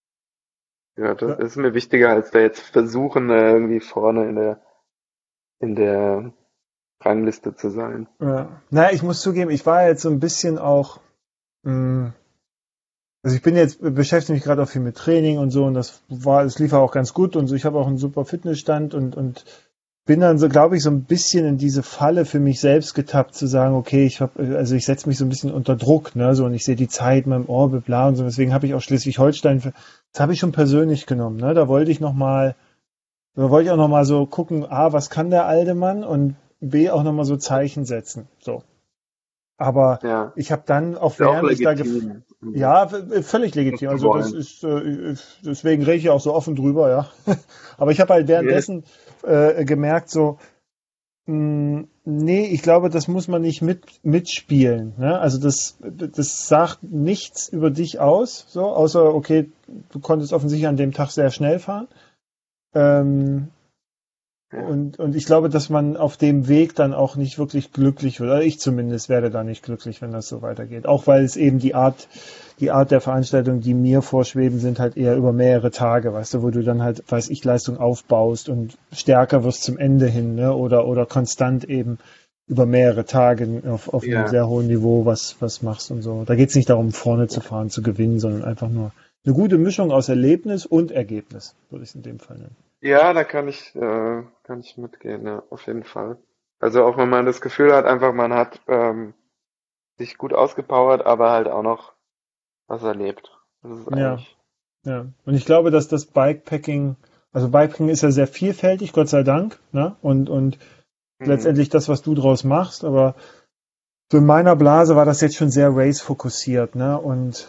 ja, das ist mir wichtiger, als da jetzt versuchen, äh, irgendwie vorne in der, in der Rangliste zu sein. Ja. Naja, ich muss zugeben, ich war jetzt so ein bisschen auch, mh, also ich bin jetzt beschäftige mich gerade auch viel mit Training und so und das war, es lief auch ganz gut und so. Ich habe auch einen super Fitnessstand und und bin dann so, glaube ich, so ein bisschen in diese Falle für mich selbst getappt, zu sagen, okay, ich habe, also ich setze mich so ein bisschen unter Druck, ne, so und ich sehe die Zeit in meinem Orbit, bla und so. Deswegen habe ich auch Schleswig-Holstein, für- das habe ich schon persönlich genommen, ne. Da wollte ich noch mal, da wollte ich auch noch mal so gucken, a, was kann der alte Mann und b, auch noch mal so Zeichen setzen, so. Aber Ja, ich habe dann auch ist ja auch während ich da gef legitim, um ja, v- völlig das legitim. zu Also das wollen. ist, äh, deswegen rede ich ja auch so offen drüber, ja. Aber ich habe halt währenddessen äh, gemerkt, so, mh, nee, ich glaube, das muss man nicht mit, mitspielen. Ne? Also das, das sagt nichts über dich aus, so, außer, okay, du konntest offensichtlich an dem Tag sehr schnell fahren. Ähm, Ja, und, und ich glaube, dass man auf dem Weg dann auch nicht wirklich glücklich wird. Oder ich zumindest werde da nicht glücklich, wenn das so weitergeht. Auch weil es eben die Art, die Art der Veranstaltungen, die mir vorschweben, sind halt eher über mehrere Tage, weißt du, wo du dann halt, weiß ich, Leistung aufbaust und stärker wirst zum Ende hin, ne? Oder, oder konstant eben über mehrere Tage auf, auf einem ja, sehr hohen Niveau was, was machst und so. Da geht es nicht darum, vorne zu fahren, zu gewinnen, sondern einfach nur eine gute Mischung aus Erlebnis und Ergebnis, würde ich es in dem Fall nennen. ja, da kann ich, äh, kann ich mitgehen, ja, auf jeden Fall. Also auch wenn man das Gefühl hat, einfach man hat ähm, sich gut ausgepowert, aber halt auch noch was erlebt. Das ist Ja. eigentlich. Ja, und ich glaube, dass das Bikepacking, also Bikepacking ist ja sehr vielfältig, Gott sei Dank, ne? Und, und Mhm. letztendlich das, was du draus machst, aber so in meiner Blase war das jetzt schon sehr race-fokussiert, ne? Und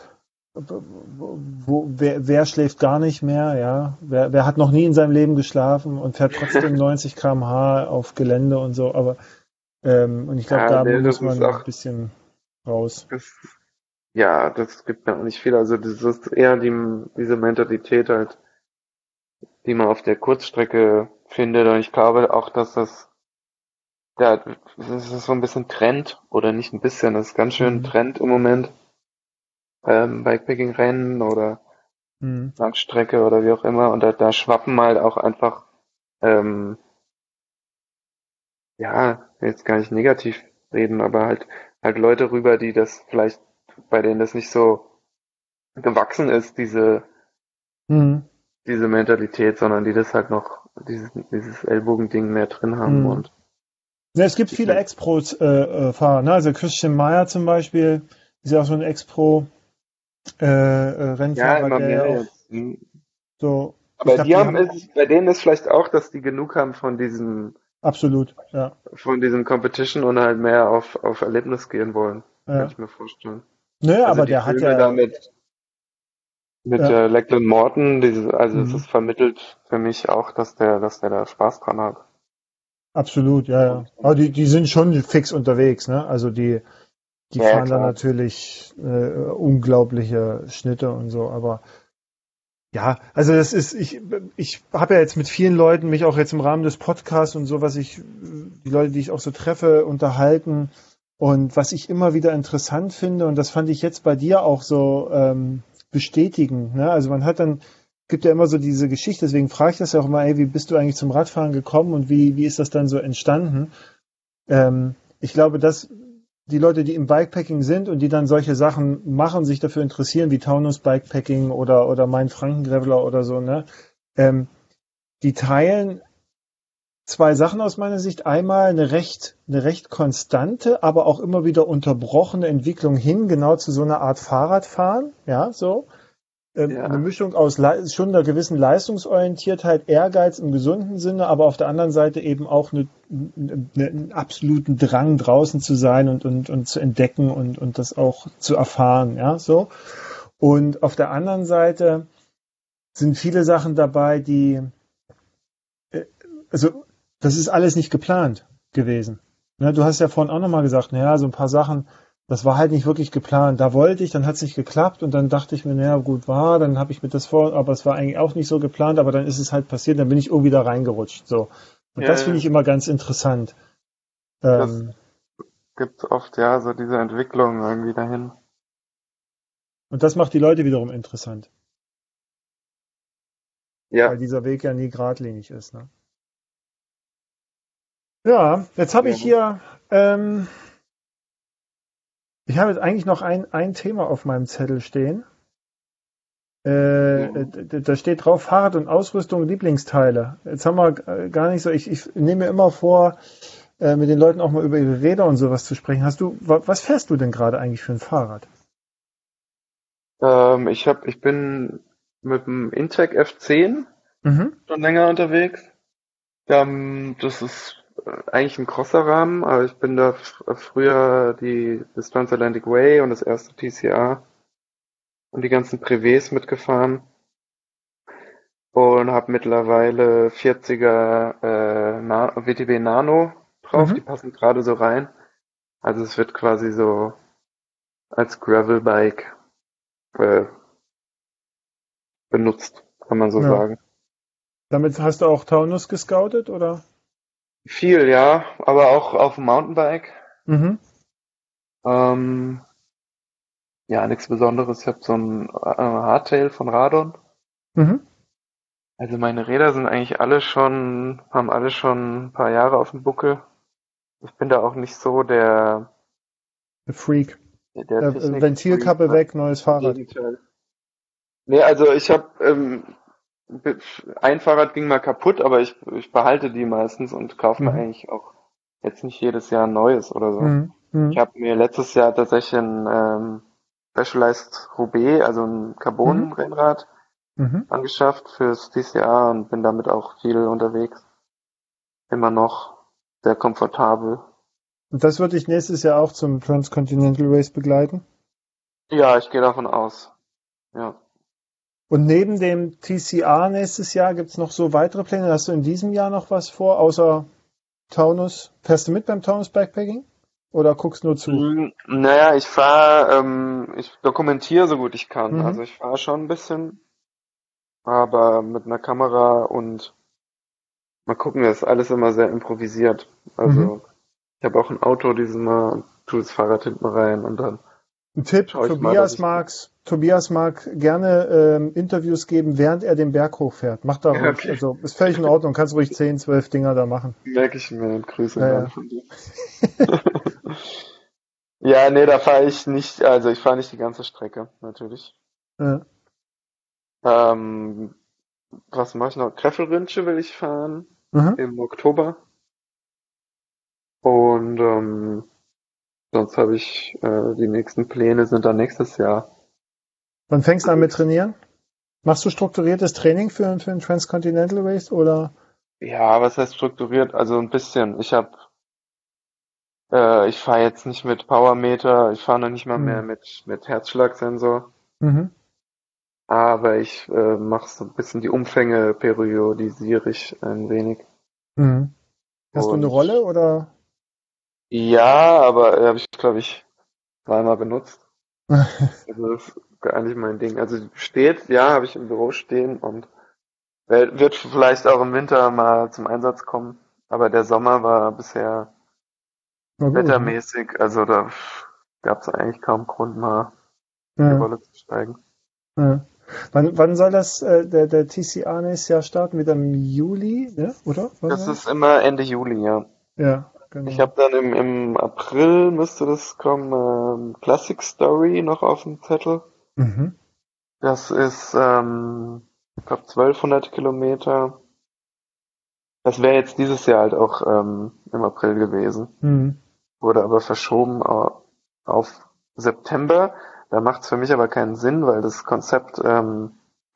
wo, wer, wer schläft gar nicht mehr, ja? Wer, wer hat noch nie in seinem Leben geschlafen und fährt trotzdem neunzig Kilometer pro Stunde auf Gelände und so, aber ähm, und ich glaube, Ja, da nee, das muss ist man ein auch, bisschen raus. das, ja, das gibt mir auch nicht viel. Also das ist eher die, diese Mentalität halt, die man auf der Kurzstrecke findet. Und ich glaube auch, dass das, ja, das ist so ein bisschen Trend, oder nicht ein bisschen, das ist ganz schön Mhm. Trend im Moment. Ähm, Bikepacking-Rennen oder Mhm. Langstrecke oder wie auch immer. Und da, da schwappen halt auch einfach, ähm, ja, jetzt gar nicht negativ reden, aber halt, halt Leute rüber, die das vielleicht, bei denen das nicht so gewachsen ist, diese, Mhm. diese Mentalität, sondern die das halt noch, dieses, dieses Ellbogending mehr drin haben Mhm. und Ja, es gibt ich viele mein, Ex-Pro-Fahrer, äh, Fahrer, ne? Also Christian Meyer zum Beispiel ist ja auch so ein ja, Ex-Pro-Rennfahrer, immer der ja mehr auch jetzt. Hm. so, ich Aber glaube, die die haben haben es, bei denen ist vielleicht auch, dass die genug haben von diesem, absolut, ja, von diesem Competition und halt mehr auf, auf Erlebnis gehen wollen. Kann ja. ich mir vorstellen. Naja, Also aber die der hat Filme da ja, mit, mit ja, äh, Lachlan Morton, dieses, also es mhm. ist vermittelt für mich auch, dass der, dass der da Spaß dran hat. Absolut, ja, ja. Und, Aber und die, die sind schon fix unterwegs, ne? Also die, die ja, ja, fahren da klar. natürlich äh, unglaubliche Schnitte und so, aber ja, also das ist, ich, ich habe ja jetzt mit vielen Leuten mich auch jetzt im Rahmen des Podcasts und so, was ich, die Leute, die ich auch so treffe, unterhalten und was ich immer wieder interessant finde und das fand ich jetzt bei dir auch so ähm, bestätigen, ne? Also man hat dann, gibt ja immer so diese Geschichte, deswegen frage ich das ja auch immer, ey, wie bist du eigentlich zum Radfahren gekommen und wie, wie ist das dann so entstanden? Ähm, ich glaube, dass die Leute, die im Bikepacking sind und die dann solche Sachen machen, sich dafür interessieren, wie Taunus Bikepacking oder, oder mein Frankengraveler oder so, ne? Ähm, die teilen zwei Sachen aus meiner Sicht. Einmal eine recht, eine recht konstante, aber auch immer wieder unterbrochene Entwicklung hin, genau zu so einer Art Fahrradfahren, ja, so. Ähm, eine Ja, Mischung aus Le schon einer gewissen Leistungsorientiertheit, Ehrgeiz im gesunden Sinne, aber auf der anderen Seite eben auch eine, eine, einen absoluten Drang draußen zu sein und, und, und zu entdecken und, und das auch zu erfahren, ja, so. Und auf der anderen Seite sind viele Sachen dabei, die, äh, also das ist alles nicht geplant gewesen. Ne, du hast ja vorhin auch nochmal gesagt, naja, so ein paar Sachen, das war halt nicht wirklich geplant. Da wollte ich, dann hat es nicht geklappt und dann dachte ich mir, naja, gut war, dann habe ich mir das vor, aber es war eigentlich auch nicht so geplant, aber dann ist es halt passiert, dann bin ich irgendwie da reingerutscht. So. Und ja, das finde ja. ich immer ganz interessant. Das Ähm, gibt's oft, ja, so diese Entwicklung irgendwie dahin. und das macht die Leute wiederum interessant, Ja, weil dieser Weg ja nie geradlinig ist. Ne? Ja, jetzt habe ich ja. hier, ähm, ich habe jetzt eigentlich noch ein, ein Thema auf meinem Zettel stehen. Ja. Äh, da steht drauf Fahrrad und Ausrüstung, Lieblingsteile. Jetzt haben wir äh, gar nicht so, ich, ich nehme mir immer vor, äh, mit den Leuten auch mal über ihre Räder und sowas zu sprechen. Hast du, wa, was fährst du denn gerade eigentlich für ein Fahrrad? Ähm, ich hab, ich bin mit dem Intec F zehn Mhm, schon länger unterwegs. Ähm, das ist äh, eigentlich ein Crosser-Rahmen, aber ich bin da f- früher die, das Transatlantic Way und das erste T C A und die ganzen Privés mitgefahren und habe mittlerweile vierziger äh, Na W T B Nano drauf, mhm, die passen gerade so rein. Also es wird quasi so als Gravelbike äh, benutzt, kann man so ja. sagen. Damit hast du auch Taunus gescoutet, oder? Viel, ja, aber auch auf dem Mountainbike. Mhm, Ähm, ja, nichts Besonderes. Ich habe so ein äh, Hardtail von Radon. mhm. Also meine Räder sind eigentlich alle schon, haben alle schon ein paar Jahre auf dem Buckel. Ich bin da auch nicht so der, Freak. der Äh, äh, Technik-Freak, Ventilkappe ne? weg, neues Im Fahrrad. Gegenteil. Nee, also ich habe ähm, be- ein Fahrrad ging mal kaputt, aber ich, ich behalte die meistens und kaufe mir Mhm, eigentlich auch jetzt nicht jedes Jahr ein neues oder so. mhm, Ich mhm, habe mir letztes Jahr tatsächlich ein ähm, Specialized Roubaix, also ein mhm, Carbon-Rennrad, mhm. angeschafft fürs T C A und bin damit auch viel unterwegs. Immer noch sehr komfortabel. Und das würde ich nächstes Jahr auch zum Transcontinental Race begleiten. Ja, ich gehe davon aus. Ja. Und neben dem T C A nächstes Jahr gibt es noch so weitere Pläne. Hast du in diesem Jahr noch was vor, außer Taunus? Fährst du mit beim Taunus Backpacking? Oder guckst nur zu? Mm, naja, ich fahre, ähm, ich dokumentiere so gut ich kann. Mhm. Also ich fahre schon ein bisschen. aber mit einer Kamera und mal gucken, das ist alles immer sehr improvisiert. Mhm. Also ich habe auch ein Auto dieses Mal, tue das Fahrrad hinten rein und dann Ein Tipp, schaue ich mal, dass Tobias ich. mag's, Tobias mag gerne ähm, Interviews geben, während er den Berg hochfährt. Macht da Ja, ruhig. okay, Also ist völlig in Ordnung. Kannst ruhig zehn, zwölf Dinger da machen. merke ich mir und Grüße Ja, dann ja. von dir. Ja, nee, da fahre ich nicht, also ich fahre nicht die ganze Strecke, natürlich. Ja. Ähm, was mache ich noch? Greffelrünsche will ich fahren Mhm. im Oktober und ähm, sonst habe ich, äh, die nächsten Pläne sind dann nächstes Jahr. Wann fängst du an mit Trainieren? Machst du strukturiertes Training für, für einen Transcontinental Race oder? Ja, was heißt strukturiert? Also ein bisschen. Ich habe, äh, ich fahre jetzt nicht mit Powermeter, ich fahre noch nicht mal mehr Mhm. mit mit Herzschlagsensor, Mhm. aber ich äh, mache so ein bisschen die Umfänge periodisiere ich ein wenig Mhm. Hast du eine und Rolle oder? ja, aber äh, habe ich glaube ich zweimal benutzt. Also das ist gar nicht mein Ding. Also steht, ja, habe ich im Büro stehen und wer- wird vielleicht auch im Winter mal zum Einsatz kommen, aber der Sommer war bisher Na gut, ne? wettermäßig, also da gab es eigentlich kaum Grund mal in die Ja, Rolle zu steigen. ja. Wann, wann soll das, äh, der, der T C A nächstes Jahr starten? Wieder im Juli, ne? Oder? Wann Das war ist das? immer Ende Juli, ja. Ja, Ich genau. habe dann im, im April müsste das kommen, ähm, Classic Story noch auf dem Zettel. Mhm. Das ist, ähm, ich glaube, zwölfhundert Kilometer. Das wäre jetzt dieses Jahr halt auch ähm, im April gewesen. Mhm. Wurde aber verschoben au- auf September. Da macht es für mich aber keinen Sinn, weil das Konzept ähm,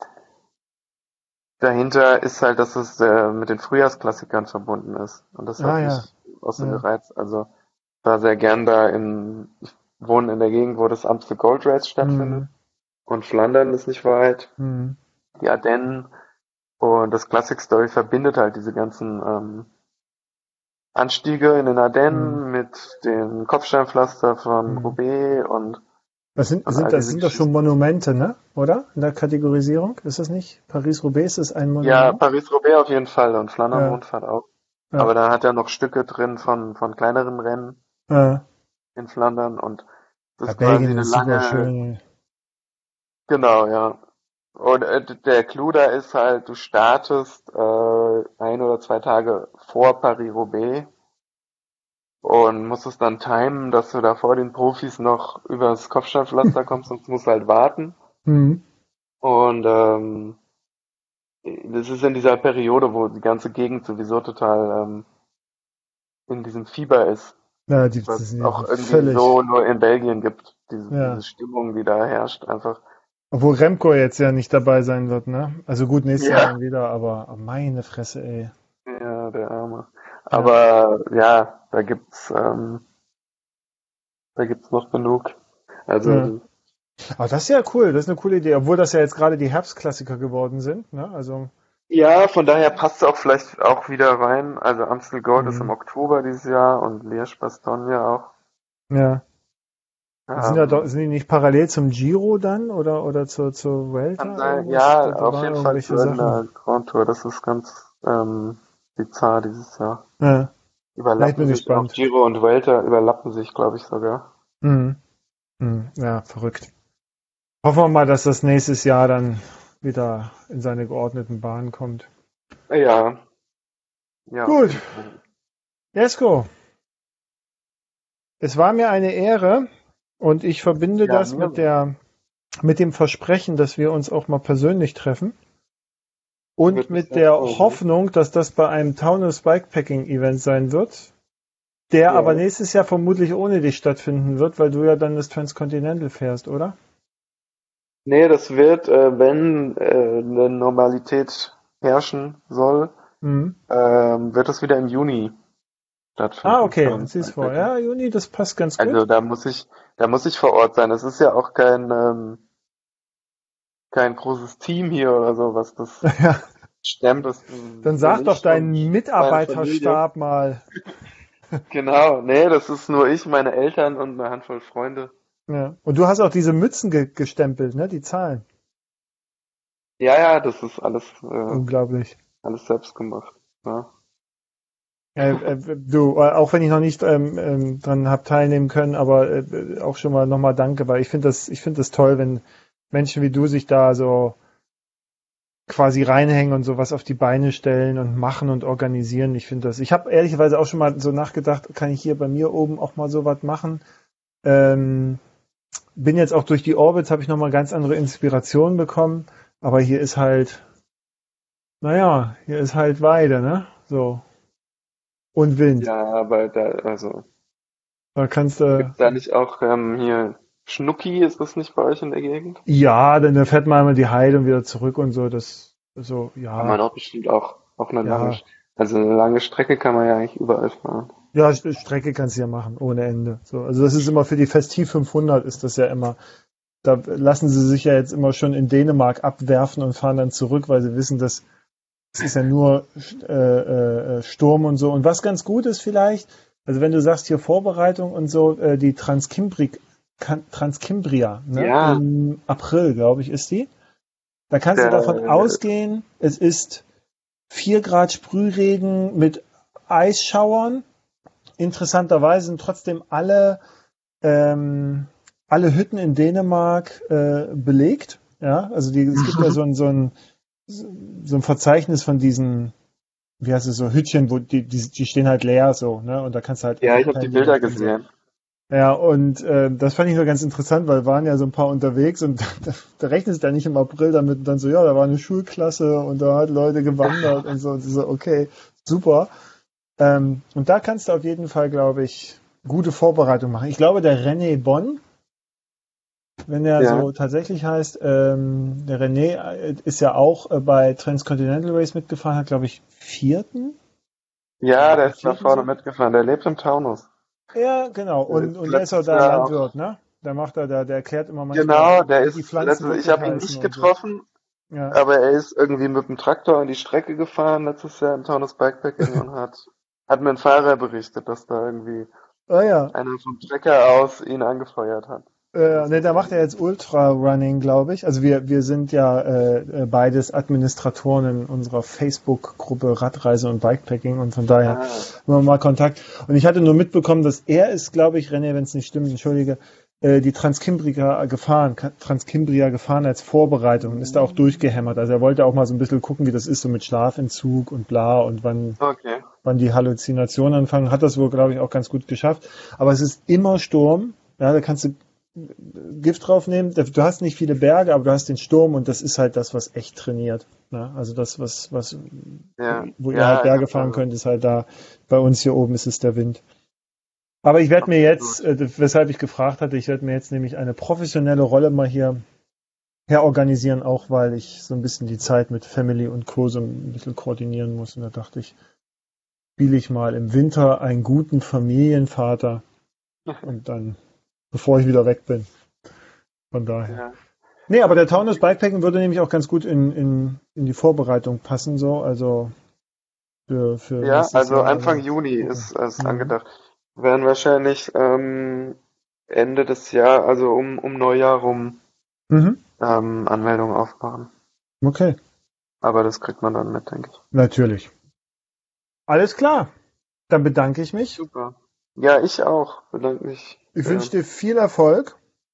dahinter ist halt, dass es äh, mit den Frühjahrsklassikern verbunden ist. Und das Ah hat ja, mich auch so ja. gereizt. Also ich war sehr gern da in, ich wohne in der Gegend, wo das Amstel Gold Race stattfindet. Mhm. Und Flandern ist nicht weit. Mhm. Die Ardennen und das Classic Story verbindet halt diese ganzen ähm, Anstiege in den Mhm. Ardennen mit dem Kopfsteinpflaster von Mhm. Roubaix und, Das sind, und sind, all das diese sind doch schon Geschichten. Monumente, ne? Oder? In der Kategorisierung? Ist das nicht? Paris-Roubaix ist ein Ja, Monument? Paris-Roubaix auf jeden Fall und Ja, Flandern-Rundfahrt auch. ja. Aber da hat er noch Stücke drin von, von kleineren Rennen Ja. in Flandern und das Ja, ist quasi Belgien eine ist super lange, schön. genau, ja. Und äh, d- der Clou da ist halt, du startest äh, ein oder zwei Tage vor Paris-Roubaix und musst es dann timen, dass du da vor den Profis noch übers Kopfsteinpflaster kommst, sonst musst du halt warten. Mhm. Und ähm, das ist in dieser Periode, wo die ganze Gegend sowieso total ähm, in diesem Fieber ist, Ja, die, die was es sind ja auch irgendwie völlig, so nur in Belgien gibt, diese, diese ja. Stimmung, die da herrscht, einfach. Obwohl Remco jetzt ja nicht dabei sein wird, ne? Also gut, nächstes Jahr Ja, dann wieder, aber meine Fresse, ey. ja, der Arme. Ja. Aber ja, da gibt's, ähm, da gibt's noch genug. Ja. Also Aber das ist ja cool, das ist eine coole Idee, obwohl das ja jetzt gerade die Herbstklassiker geworden sind, ne? Also, ja, von daher passt es auch vielleicht auch wieder rein. Also Amstel Gold ist im mhm. Oktober dieses Jahr und Liège-Bastogne auch. Ja. Sind ja doch, Ähm, sind die nicht parallel zum Giro dann oder, oder zur, zur kann Vuelta sein, irgendwas? ja, Da, da auf waren jeden Fall irgendwelche zu Sachen. einer Grand Tour. Das ist ganz ähm, bizarr dieses Jahr. Ja. Na, ich Überlappen bin sich auch gespannt. Giro und Vuelta überlappen sich, glaube ich, sogar. Mhm. Mhm. Ja, verrückt. Hoffen wir mal, dass das nächstes Jahr dann wieder in seine geordneten Bahnen kommt. Ja, ja, auf Gut, jeden Fall. Jesko, es war mir eine Ehre und ich verbinde Ja, das mir mit der, mit dem Versprechen, dass wir uns auch mal persönlich treffen und würde mich mit sehr der freuen. Hoffnung, dass das bei einem Taunus Bikepacking Event sein wird, der Ja, aber ja. nächstes Jahr vermutlich ohne dich stattfinden wird, weil du ja dann das Transcontinental fährst, oder? Nee, das wird, äh, wenn äh, eine Normalität herrschen soll, Mhm. ähm, wird das wieder im Juni Ah, stattfinden, okay, Taunus siehst vor. Bikepacking. Ja, Juni, das passt ganz Also gut. da muss ich, da muss ich vor Ort sein. Es ist ja auch kein, ähm, kein großes Team hier oder so, was das Ja, stemmt. Das dann bin sag doch ich und deinen meine Familie. Mitarbeiterstab mal. Genau, nee, das ist nur ich, meine Eltern und eine Handvoll Freunde. Ja. Und du hast auch diese Mützen ge gestempelt, ne? Die Zahlen. Ja, ja, das ist alles, äh, Unglaublich. alles selbst gemacht. Ja. Äh, äh, du, äh, auch wenn ich noch nicht ähm, ähm, dran habe teilnehmen können, aber äh, auch schon mal nochmal danke, weil ich finde das, ich finde das toll, wenn Menschen wie du sich da so quasi reinhängen und sowas auf die Beine stellen und machen und organisieren. Ich finde das. Ich habe ehrlicherweise auch schon mal so nachgedacht, kann ich hier bei mir oben auch mal sowas machen? Ähm, bin jetzt auch durch die Orbits, habe ich nochmal ganz andere Inspirationen bekommen, aber hier ist halt, naja, hier ist halt Weide, ne? So. Und Wind. Ja, aber da, also, Da kannst du, gibt's da nicht auch ähm, hier Schnucki, ist das nicht bei euch in der Gegend? ja, dann fährt man einmal die Heide und wieder zurück und so, das, so, Kann ja, man auch bestimmt auch auf eine lange, ja. St- also eine lange Strecke kann man ja eigentlich überall fahren. Ja, St- Strecke kannst du ja machen, ohne Ende. So, also das ist immer für die Festiv fünfhundert ist das ja immer. Da lassen sie sich ja jetzt immer schon in Dänemark abwerfen und fahren dann zurück, weil sie wissen, dass es ist ja nur äh, äh, Sturm und so. Und was ganz gut ist vielleicht, also wenn du sagst hier Vorbereitung und so, äh, die Transkimbrik, Kan- Transkimbria, ne? Ja, Im April, glaube ich, ist die. Da kannst du davon der, ausgehen, es ist vier Grad Sprühregen mit Eisschauern. Interessanterweise sind trotzdem alle, ähm, alle Hütten in Dänemark äh, belegt. Ja, also die, es gibt ja so ein, so ein, so ein Verzeichnis von diesen, wie heißt es, so Hütchen, wo die, die, die stehen halt leer so, ne? Und da kannst du halt ja, einfach ich habe die pennen Bilder und, und so. gesehen. Ja, und äh, das fand ich nur ganz interessant, weil waren ja so ein paar unterwegs und da, da rechnest du ja nicht im April damit und dann so, ja, da war eine Schulklasse und da hat Leute gewandert und so. Und so, okay, super. Ähm, und da kannst du auf jeden Fall, glaube ich, gute Vorbereitung machen. Ich glaube, der René Bonn, wenn der Ja, so tatsächlich heißt, ähm, der René äh, ist ja auch äh, bei Transcontinental Race mitgefahren, hat, glaube ich, vierten, ja, ja, der den ist da vierten vorne Sieg. mitgefahren. Der lebt im Taunus. Ja, genau. Der Und, ist und der ist auch letztes da Jahr auch, Landwirt, ne? Der macht da, der, der erklärt immer manchmal, genau, der wie die ist Pflanzen letztes, ich wirklich habe ihn heißen nicht und so. getroffen, Ja. aber er ist irgendwie mit dem Traktor an die Strecke gefahren letztes Jahr im Taunus Bikepacking und hat, hat mir ein Fahrer berichtet, dass da irgendwie Ah ja. einer vom Trecker aus ihn angefeuert hat. Äh, Das ne, muss da macht er irgendwie. jetzt Ultra-Running, glaube ich. Also wir, wir sind ja äh, äh, beides Administratoren in unserer Facebook-Gruppe Radreise und Bikepacking und von daher Ah, haben wir mal Kontakt. Und ich hatte nur mitbekommen, dass er ist, glaube ich, René, wenn es nicht stimmt, entschuldige, äh, die Transkimbria gefahren, Ka- Transkimbria gefahren als Vorbereitung und ist da auch durchgehämmert. Also er wollte auch mal so ein bisschen gucken, wie das ist, so mit Schlafentzug und bla und wann, okay. wann die Halluzinationen anfangen. Hat das wohl, glaube ich, auch ganz gut geschafft. Aber es ist immer Sturm. Ja, da kannst du Gift draufnehmen. Du hast nicht viele Berge, aber du hast den Sturm und das ist halt das, was echt trainiert. Ne? Also das, was, was, Ja, wo ihr halt ja, ich Berge hab fahren da könnt, ist halt da. Bei uns hier oben ist es der Wind. Aber ich werde mir jetzt, absolut. äh, weshalb ich gefragt hatte, ich werde mir jetzt nämlich eine professionelle Rolle mal hier herorganisieren, auch weil ich so ein bisschen die Zeit mit Family und Co. so ein bisschen koordinieren muss. Und da dachte ich, spiele ich mal im Winter einen guten Familienvater und dann, bevor ich wieder weg bin. Von daher. Ja. Nee, aber der Taunus Bikepacken würde nämlich auch ganz gut in, in, in die Vorbereitung passen, so, also für, für Ja, nächstes also Jahr. Anfang Also Juni gucken. ist, ist Mhm. angedacht. Werden wahrscheinlich ähm, Ende des Jahres, also um, um Neujahr rum, Mhm. ähm, Anmeldungen aufmachen. Okay, Aber das kriegt man dann mit, denke ich. natürlich. Alles klar. Dann bedanke ich mich. Super. Ja, ich auch. Bedanke mich Ich wünsche sehr. dir viel Erfolg.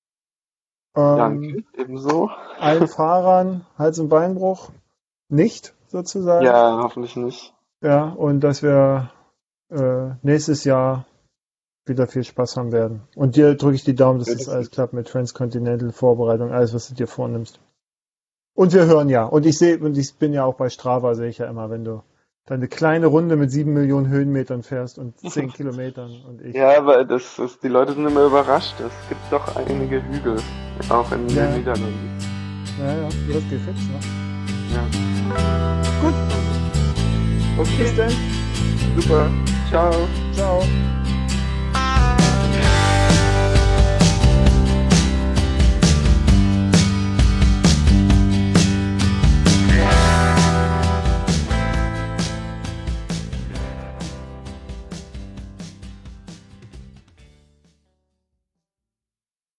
Ähm, Danke, ebenso. allen Fahrern Hals- und Beinbruch nicht, sozusagen. Ja, hoffentlich nicht. Ja, und dass wir äh, nächstes Jahr wieder viel Spaß haben werden. Und dir drücke ich die Daumen, dass das alles Spätestens. klappt mit Transcontinental Vorbereitung, alles, was du dir vornimmst. Und wir hören ja. Und ich sehe, und ich bin ja auch bei Strava, sehe ich ja immer, wenn du deine kleine Runde mit sieben Millionen Höhenmetern fährst und zehn Kilometern und ich. Ja, aber das ist, die Leute sind immer überrascht. Es gibt doch einige Hügel, auch in den Ja, Niederlanden. ja, ja, das geht fix, ne? Ja. Gut, bis Okay, dann. super. Ciao. Ciao.